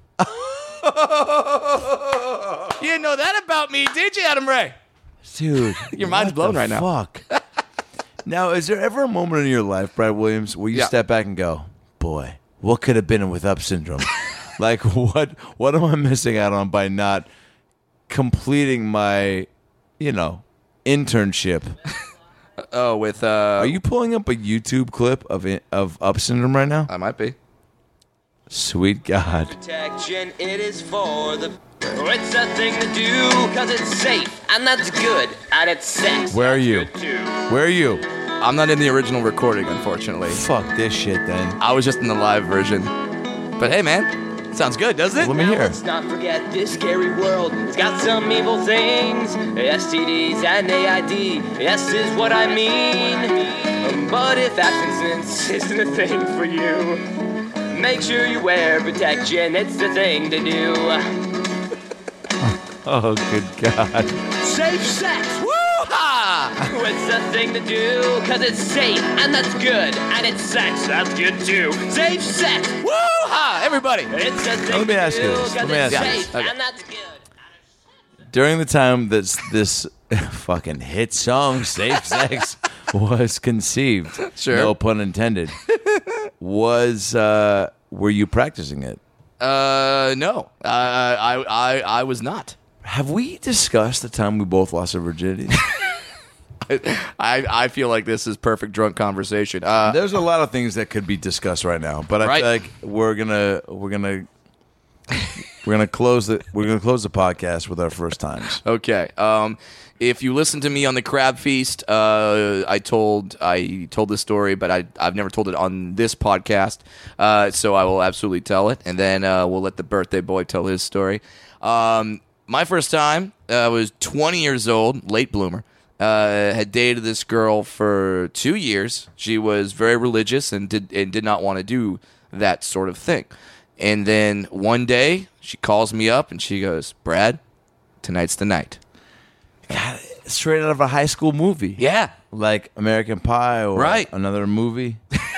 You didn't know that about me, did you, Adam Ray? dude, Your mind's what blown the right now. Fuck. Now, is there ever a moment in your life, Brad Williams, where you Yeah. step back and go, boy, what could have been with Up Syndrome? Like, what what am I missing out on by not completing my, you know, internship? Oh, with uh, Are you pulling up a YouTube clip of it, of Up Syndrome right now? I might be. Sweet God. Protection, it is for the. It's a thing to do, cause it's safe, and that's good, and it's sex. Where are you? Good too. Where are you? I'm not in the original recording, unfortunately. Fuck this shit then. I was just in the live version. But hey, man, sounds good, doesn't it? Let me Now hear. let's not forget this scary world. It's got some evil things, S T Ds and A I D. Yes is what I mean. But if abstinence isn't a thing for you, make sure you wear protection. It's the thing to do. Oh, good God. Safe sex. Woo-ha! It's a thing to do, cause it's safe, and that's good, and it's sex, that's good too. Safe sex. Woo-ha! Everybody. It's a thing Let me to ask you do, this. cause Let me it's ask you safe, this. Okay. and that's good. During the time that this fucking hit song, Safe Sex, was conceived, Sure. no pun intended, was, uh, were you practicing it? Uh, no. Uh, I, I, I was not. Have we discussed the time we both lost our virginity? I, I feel like this is perfect drunk conversation. Uh, There's a lot of things that could be discussed right now, but I Right. feel like we're gonna we're gonna we're gonna close the we're gonna close the podcast with our first times. Okay. Um, if you listen to me on the Crab Feast, uh, I told I told this story, but I I've never told it on this podcast. Uh, so I will absolutely tell it, and then uh, we'll let the birthday boy tell his story. Um, my first time, uh, I was twenty years old, late bloomer. Uh, had dated this girl for two years. She was very religious and did and did not want to do that sort of thing. And then one day she calls me up and she goes, "Brad, tonight's the night." God, straight out of a high school movie. Yeah. Like American Pie or Right. another movie.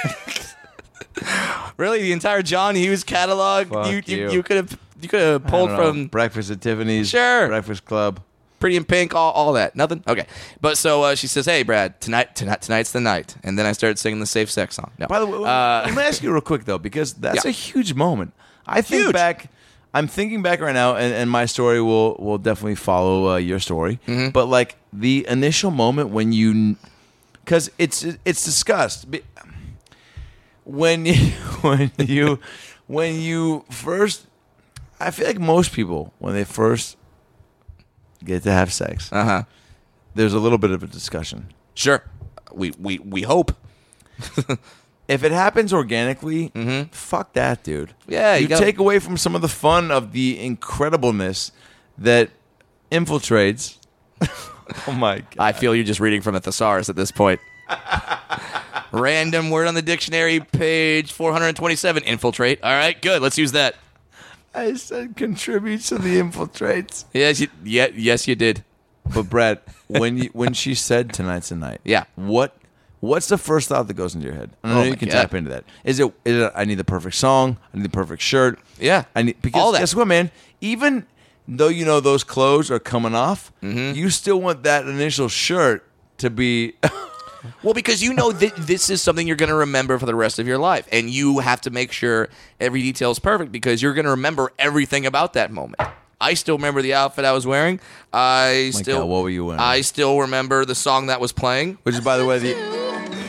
Really, the entire John Hughes catalog Fuck you you you. you could have you could have I pulled don't know, from Breakfast at Tiffany's, Sure. Breakfast Club. Pretty in Pink, all, all that. Nothing? Okay. But so uh, she says, "Hey, Brad, tonight tonight tonight's the night." And then I started singing the Safe Sex song. No. By the way, uh, let me ask you real quick though, because that's Yeah. a huge moment. I think Huge. back. I'm thinking back right now, and, and my story will will definitely follow uh, your story. Mm-hmm. But like the initial moment when you, because it's it's discussed Be- when you when you when you first. I feel like most people when they first get to have sex, uh-huh. there's a little bit of a discussion. Sure. We we we hope. If it happens organically, fuck that, dude. Yeah, you you, gotta- take away from some of the fun of the incredibleness that infiltrates. Oh my god! I feel you're just reading from a thesaurus at this point. Random word on the dictionary, page four hundred twenty-seven, infiltrate. All right, good. Let's use that. I said contributes to the infiltrates. Yes, you, yeah, yes, you did. But Brett, when you when she said tonight's the night, Yeah. what what's the first thought that goes into your head? I know Oh you my can God. tap into that. Is it is it I need the perfect song? I need the perfect shirt. Yeah. I need because All that. guess what, man? Even though you know those clothes are coming off, Mm-hmm. you still want that initial shirt to be. Well, because you know that this is something you're going to remember for the rest of your life, and you have to make sure every detail is perfect because you're going to remember everything about that moment. I still remember the outfit I was wearing. I My still, God, what were you wearing? I still remember the song that was playing. Which is, by the way, the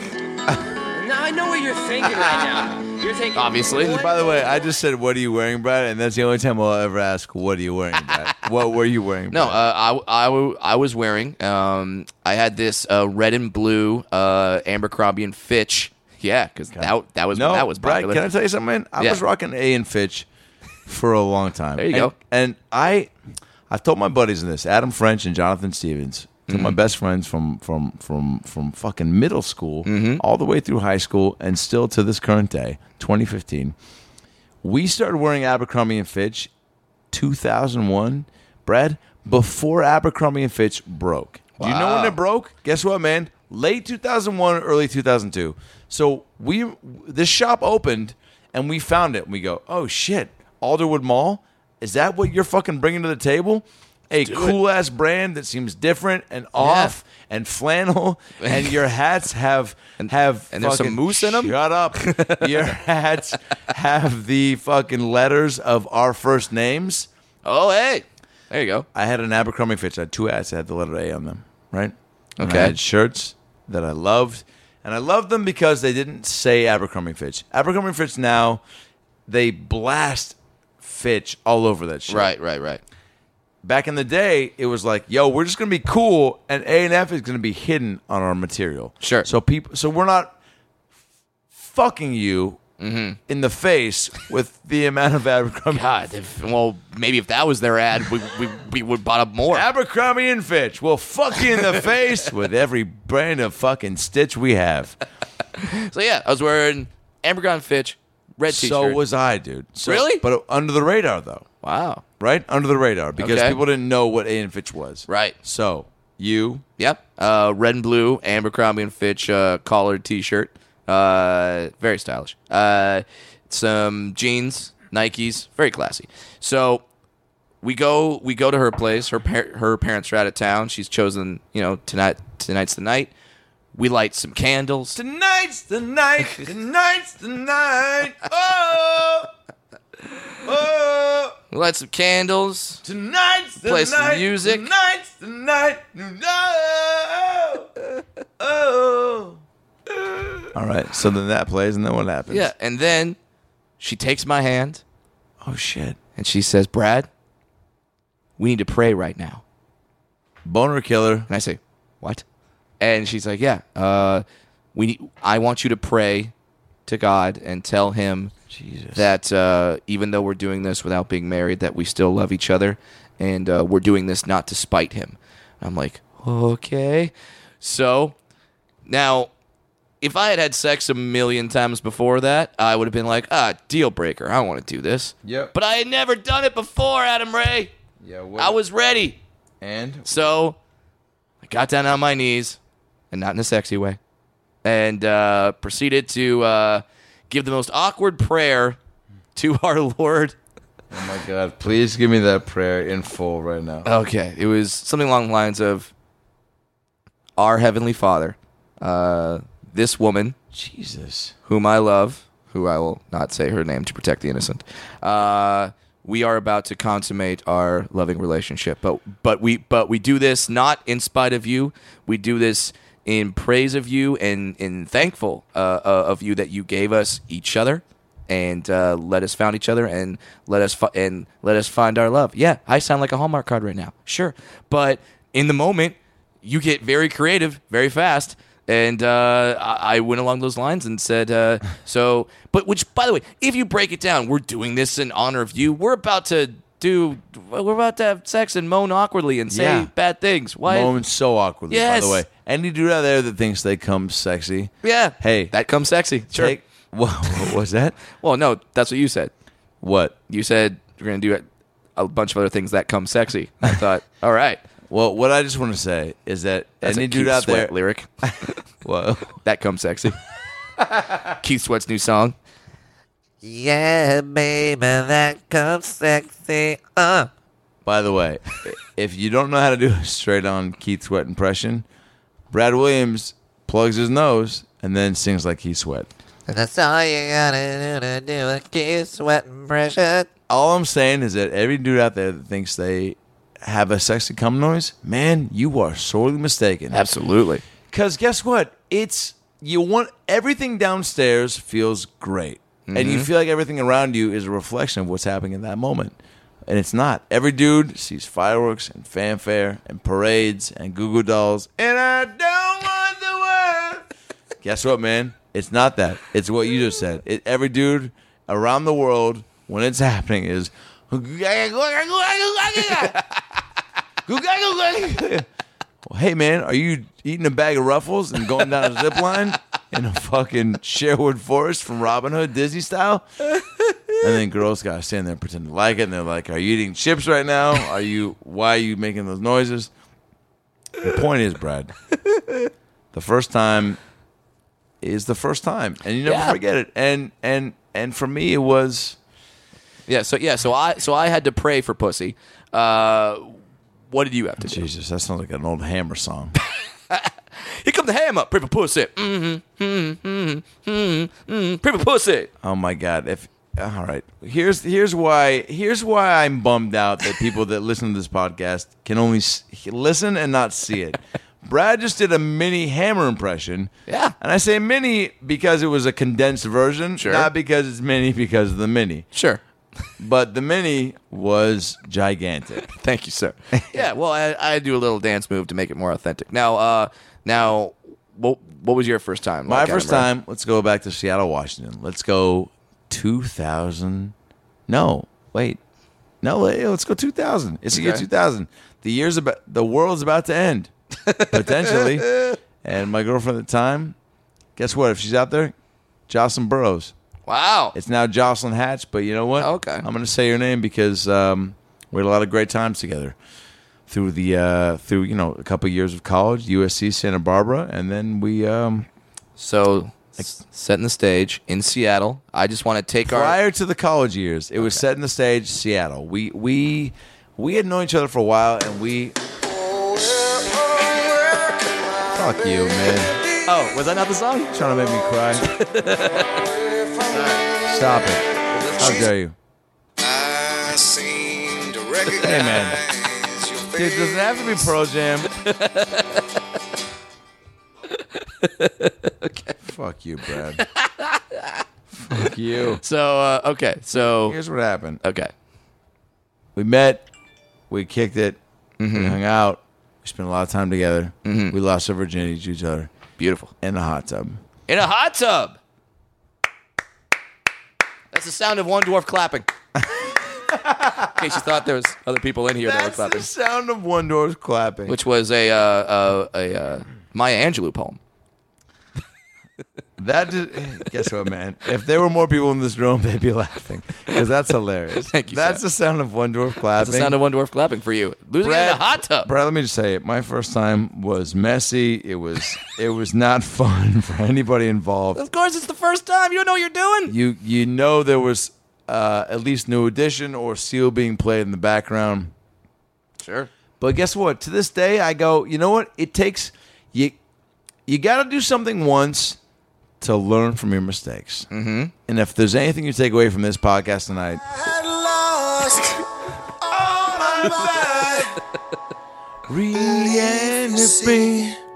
you're thinking right now. You're thinking. Obviously. what? By the way, I just said, "What are you wearing, Brad?" And that's the only time I'll ever ask, "What are you wearing, Brad?" What were you wearing, No, Brad? uh, I, I, w- I was wearing, um, I had this uh, red and blue uh, Abercrombie and Fitch. Yeah, because that, that was no, that was Brad. popular. Can I tell you something, man? I Yeah. was rocking A and Fitch for a long time. There you and, go. And I, I've told my buddies this, Adam French and Jonathan Stevens, two Mm-hmm. of my best friends from from from from fucking middle school Mm-hmm. all the way through high school and still to this current day, twenty fifteen. We started wearing Abercrombie and Fitch two thousand one, Brad, before Abercrombie and Fitch broke. Do you know when Wow. it broke? Guess what, man? Late two thousand one, early two thousand two. So we this shop opened and we found it and we go, "Oh shit, Alderwood Mall? Is that what you're fucking bringing to the table? A cool ass brand that seems different and off and flannel, and your hats have have and there's some fucking- moose in 'em? Shut up. Your hats have the fucking letters of our first names. Oh, hey. There you go. I had an Abercrombie Fitch. I had two hats that had the letter A on them, right? And Okay. I had shirts that I loved, and I loved them because they didn't say Abercrombie Fitch. Abercrombie Fitch now, they blast Fitch all over that shit. Right, right, right. Back in the day, it was like, yo, we're just gonna be cool, and A and F is gonna be hidden on our material. Sure. So people, so we're not fucking you in the face with the amount of Abercrombie. God, if, well, maybe if that was their ad, we, we, we would bought up more. Abercrombie and Fitch will fuck you in the face with every brand of fucking stitch we have. So, yeah, I was wearing Abercrombie and Fitch, red t-shirt. So was I, dude. So, Really? But under the radar, though. Wow. Right? Under the radar. Because Okay. people didn't know what A and Fitch was. Right. So, you. Yep. Uh, red and blue Abercrombie and Fitch uh, collared T-shirt. Uh, very stylish. Uh, some jeans, Nikes, very classy. So we go we go to her place. Her par- her parents are out of town. She's chosen, you know, tonight tonight's the night. We light some candles. Tonight's the night. Tonight's the night. Oh. Oh. We light some candles. Tonight's the Play some night. music. Tonight's the night. Oh. Oh. All right. So then that plays, and then what happens? Yeah, and then she takes my hand Oh shit. and she says, "Brad, we need to pray right now." Boner killer. And I say, "What?" And she's like, "Yeah, uh, we need, I want you to pray to God and tell him Jesus. that uh, even though we're doing this without being married, that we still love each other, and uh, we're doing this not to spite him." I'm like, "Okay." So now, if I had had sex a million times before that, I would have been like, "Ah, deal breaker. I don't want to do this." Yep. But I had never done it before, Adam Ray. Yeah. What? I was ready. And So I got down on my knees, and not in a sexy way, and uh, proceeded to uh, give the most awkward prayer to our Lord. oh my God! Please give me that prayer in full right now. Okay, it was something along the lines of, "Our Heavenly Father, uh, this woman Jesus. whom I love, who I will not say her name to protect the innocent, uh, we are about to consummate our loving relationship. But but we but we do this not in spite of you. We do this in praise of you and in thankful uh, uh, of you that you gave us each other and uh, let us found each other and let us fi- and let us find our love." Yeah, I sound like a Hallmark card right now. Sure, but in the moment, you get very creative, very fast. And uh, I I went along those lines and said, uh, so, but which, by the way, if you break it down, we're doing this in honor of you. We're about to do, we're about to have sex and moan awkwardly and say Yeah. bad things. Why? Moment so awkwardly, Yes. by the way. Any dude out there that thinks they come sexy, Yeah. Hey. That comes sexy. Sure. take. What, what was that? Well, no, that's what you said. What? You said we're going to do a bunch of other things that come sexy. I thought, all right. Well, what I just want to say is that That's any a dude Keith out Sweat there, lyric. well, That comes sexy. Keith Sweat's new song. Yeah, baby, that comes sexy. Uh. by the way, if you don't know how to do a straight-on Keith Sweat impression, Brad Williams plugs his nose and then sings like Keith Sweat. And that's all you gotta do to do a Keith Sweat impression. All I'm saying is that every dude out there that thinks they have a sexy cum noise, man, you are sorely mistaken. Absolutely. Because guess what? It's you want everything downstairs feels great, mm-hmm. and you feel like everything around you is a reflection of what's happening in that moment. And it's not. Every dude sees fireworks and fanfare and parades and Goo Goo Dolls, and I don't want the world. Guess what, man? It's not that. It's what you just said. It, every dude around the world, when it's happening, is hey, man, are you eating a bag of Ruffles and going down a zip line in a fucking Sherwood Forest from Robin Hood, Disney style? And then girls gotta stand there and pretend to like it, and they're like, "Are you eating chips right now? Are you? Why are you making those noises?" The point is, Brad, the first time is the first time, and you never Yeah. forget it. And and and for me, it was Yeah. So yeah. So I so I had to pray for pussy. Uh, what did you have to do? Jesus. That sounds like an old Hammer song. Here come the hammer. Pray for pussy. Mm-hmm. Mm-hmm. Mm-hmm. Mm-hmm. Pray for pussy. Oh my God! If all right, here's here's why here's why I'm bummed out that people that listen to this podcast can only s- listen and not see it. Brad just did a mini Hammer impression. Yeah. And I say mini because it was a condensed version, Sure. not because it's mini because of the mini. Sure. But the mini was gigantic. Thank you, sir. Yeah. Well, I, I do a little dance move to make it more authentic. Now, uh, now, what what was your first time? My like, first Adam, time, let's go back to Seattle, Washington. Let's go two thousand. No, wait. No, wait, let's go two thousand. It's the year Okay. two thousand. The year's about the world's about to end. Potentially. And my girlfriend at the time, guess what? If she's out there, Jocelyn Burrows. Wow. It's now Jocelyn Hatch, but you know what? Okay. I'm going to say her name because um, we had a lot of great times together through the uh, through you know a couple years of college, U S C Santa Barbara, and then we um, So, s- setting the stage in Seattle. I just want to take our. prior to the college years, it was set in the stage Seattle. We we we had known each other for a while, and we fuck you, man. Oh, was that not the song? Trying to make me cry. Stop it! How dare you? I seem to recognize Hey, man. your Dude, does it have to be Pearl Jam? Okay. Fuck you, Brad. Fuck you. So, uh, okay. So, Here's what happened. okay. We met, we kicked it, Mm-hmm. we hung out, we spent a lot of time together. We lost our virginity to each other Beautiful. in the hot tub. In a hot tub. That's the sound of one dwarf clapping. In case you thought there was other people in here that were That's clapping. the sound of one door clapping. Which was a uh, uh, a uh, Maya Angelou poem. That just, guess what, man? If there were more people in this room, they'd be laughing because that's hilarious. Thank you, That's sir. the sound of one door clapping. That's the sound of one dwarf clapping for you. Losing it in a hot tub. Brad, let me just say it. My first time was messy. It was it was not fun for anybody involved. Of course, it's the first time. You don't know what you're doing. You you know there was uh, at least New Edition or Seal being played in the background. Sure. But guess what? To this day, I go, you know what? It takes you. You got to do something once to learn from your mistakes. Mm-hmm. And if there's anything you take away from this podcast tonight, had lost all my life. re-enemy.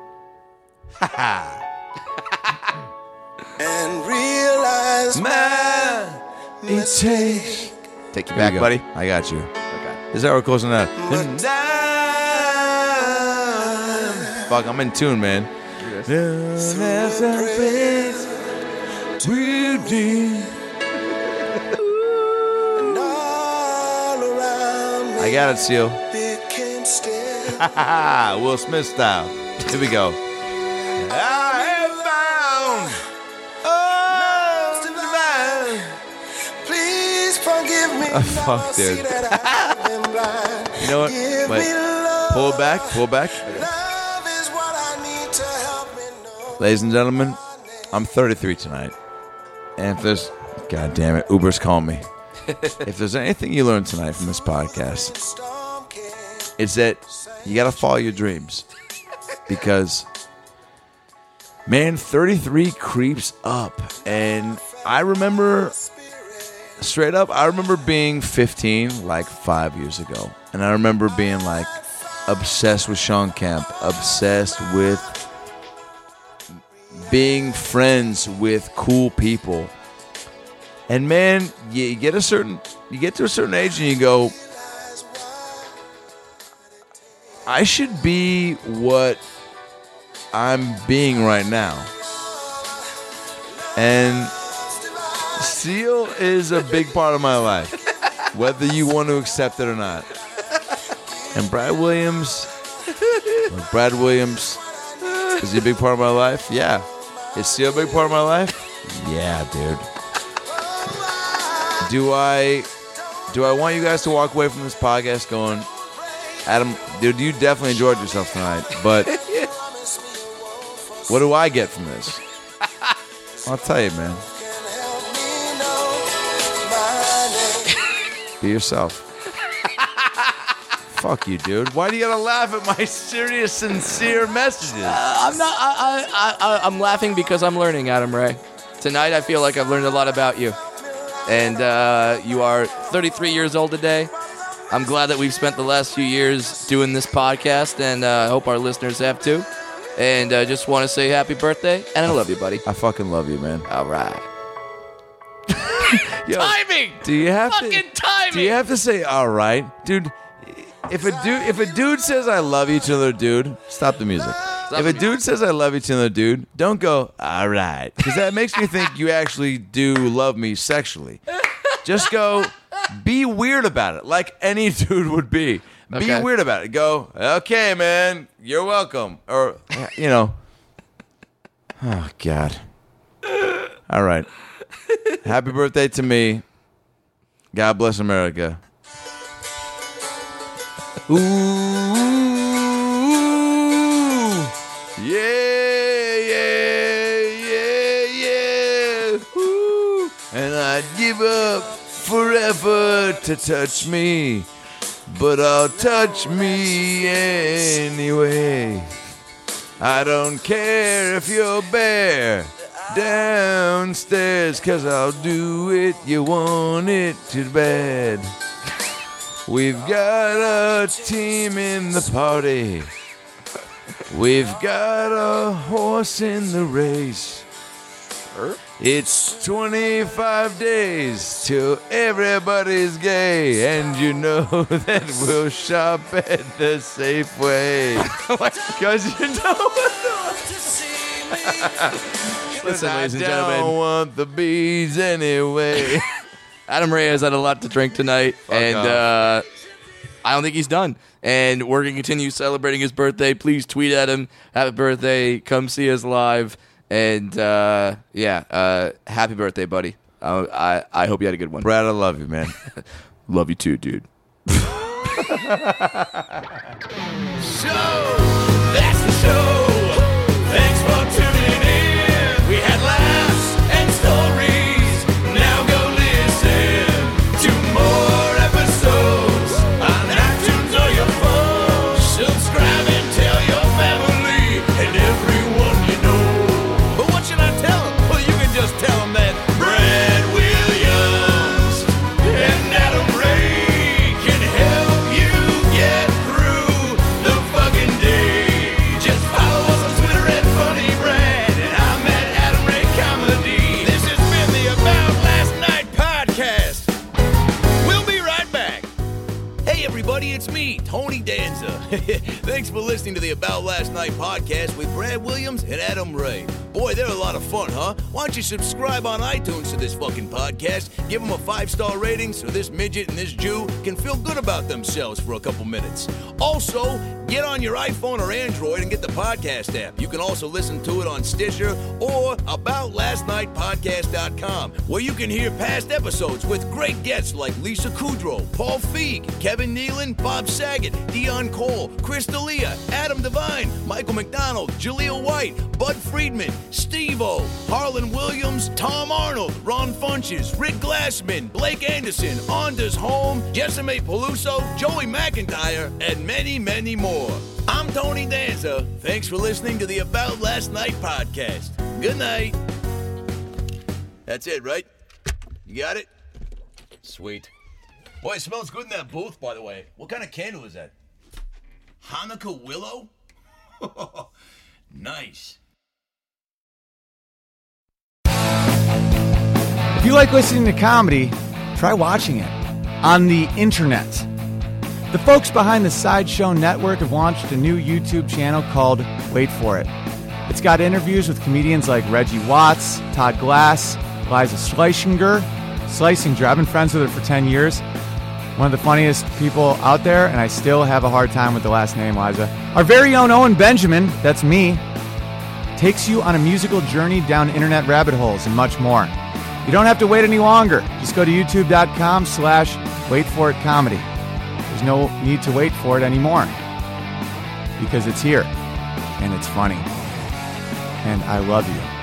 And realize Man, it takes. Take you Here back, we go. buddy. I got you. Okay. Is that we're close enough? Fuck, I'm in tune, man. and all around me I got it, Seal. it can't stand. Will Smith style. Here we go. I have found oh, Please forgive me. Oh, fuck, Lord, dude. see that I've been blind. You know what? Give Wait. me love. Pull it back. Pull it back. Love is what I need to help me know. Ladies and gentlemen, I'm thirty-three tonight. And if there's... God damn it, Uber's calling me. If there's anything you learned tonight from this podcast, Storm came. it's that you got to follow your dreams. Because, man, thirty-three creeps up. And I remember, straight up, I remember being fifteen like five years ago. And I remember being like obsessed with Sean Kemp, obsessed with being friends with cool people. And man, you, you get a certain, you get to a certain age and you go, I should be what I'm being right now. And Seal is a big part of my life, whether you want to accept it or not. And Brad Williams, Brad Williams, is he a big part of my life? Yeah. Is Seal a big part of my life? Yeah, dude. Do I, do I want you guys to walk away from this podcast going, Adam, dude, you definitely enjoyed yourself tonight, but what do I get from this? I'll tell you, man. Be yourself. Fuck you, dude. Why do you gotta laugh at my serious, sincere messages? Uh, I'm not. I, I, I, I'm laughing because I'm learning, Adam Ray. Tonight, I feel like I've learned a lot about you, and uh, you are thirty-three years old today. I'm glad that we've spent the last few years doing this podcast, and uh, I hope our listeners have too. And I uh, just want to say happy birthday, and I love you, buddy. I fucking love you, man. All right. Yo, timing. Do you have Fucking to? timing. Do you have to say all right, dude? If a dude, if a dude says I love you to another dude, stop the music. Stop if the a dude music. says I love you to another dude, don't go all right, because that makes me think you actually do love me sexually. Just go, be weird about it, like any dude would be. Be Okay. weird about it. Go, okay, man, you're welcome, or you know. Oh God. All right. Happy birthday to me. God bless America. Ooh, yeah, yeah, yeah, yeah. Ooh. And I'd give up forever to touch me, but I'll touch me anyway. I don't care if you're bare downstairs, 'cause I'll do it. You want it too bad. We've got a team in the party. We've got a horse in the race. It's twenty-five days till everybody's gay, and you know that we'll shop at the Safeway. Because you know Listen, ladies and I gentlemen. don't want the bees anyway. Adam Ray has had a lot to drink tonight, and uh, I don't think he's done. And we're going to continue celebrating his birthday. Please tweet at him. Happy birthday. Come see us live. And, uh, yeah, uh, happy birthday, buddy. Uh, I, I hope you had a good one. Brad, I love you, man. Love you too, dude. So, that's the show. Thanks for tuning in. We had laughs and stories. Now go listen to more episodes on iTunes or your phone. Subscribe and tell your family and everyone you know. But what should I tell them? Well, you can just tell them that Brad Williams and Adam Ray can help you get through the fucking day. Just follow us on Twitter at Funny Brad, and I'm at Adam Ray Comedy. This has been the About Last Night podcast. We'll be right back. Hey everybody, it's me, Tony Danza. Thanks for listening to the About Last Night podcast with Brad Williams and Adam Ray. Boy, they're a lot of fun, huh? Why don't you subscribe on iTunes to this fucking podcast? Give them a five-star rating so this midget and this Jew can feel good about themselves for a couple minutes. Also, get on your iPhone or Android and get the podcast app. You can also listen to it on Stitcher or about last night podcast dot com, where you can hear past episodes with great guests like Lisa Kudrow, Paul Feig, Kevin Nealon, Bob Saget, Dion Cole, Chris D'Elia, Adam Devine, Michael McDonald, Jaleel White, Bud Friedman, Steve-O, Harlan Williams, Tom Arnold, Ron Funches, Rick Glassman, Blake Anderson, Anders Holm, Jessime Peluso, Joey McIntyre, and many, many more. I'm Tony Danza. Thanks for listening to the About Last Night podcast. Good night. That's it, right? You got it? Sweet. Boy, it smells good in that booth, by the way. What kind of candle is that? Hanukkah willow? Nice. you like listening to comedy, try watching it on the internet. The folks behind the Sideshow Network have launched a new YouTube channel called Wait For It. It's got interviews with comedians like Reggie Watts, Todd Glass, Liza Schlesinger. Schlesinger, I've been friends with her for ten years. One of the funniest people out there, and I still have a hard time with the last name, Liza. Our very own Owen Benjamin, that's me, takes you on a musical journey down internet rabbit holes and much more. You don't have to wait any longer. Just go to youtube.com slash wait for it comedy. There's no need to wait for it anymore because it's here and it's funny. And I love you.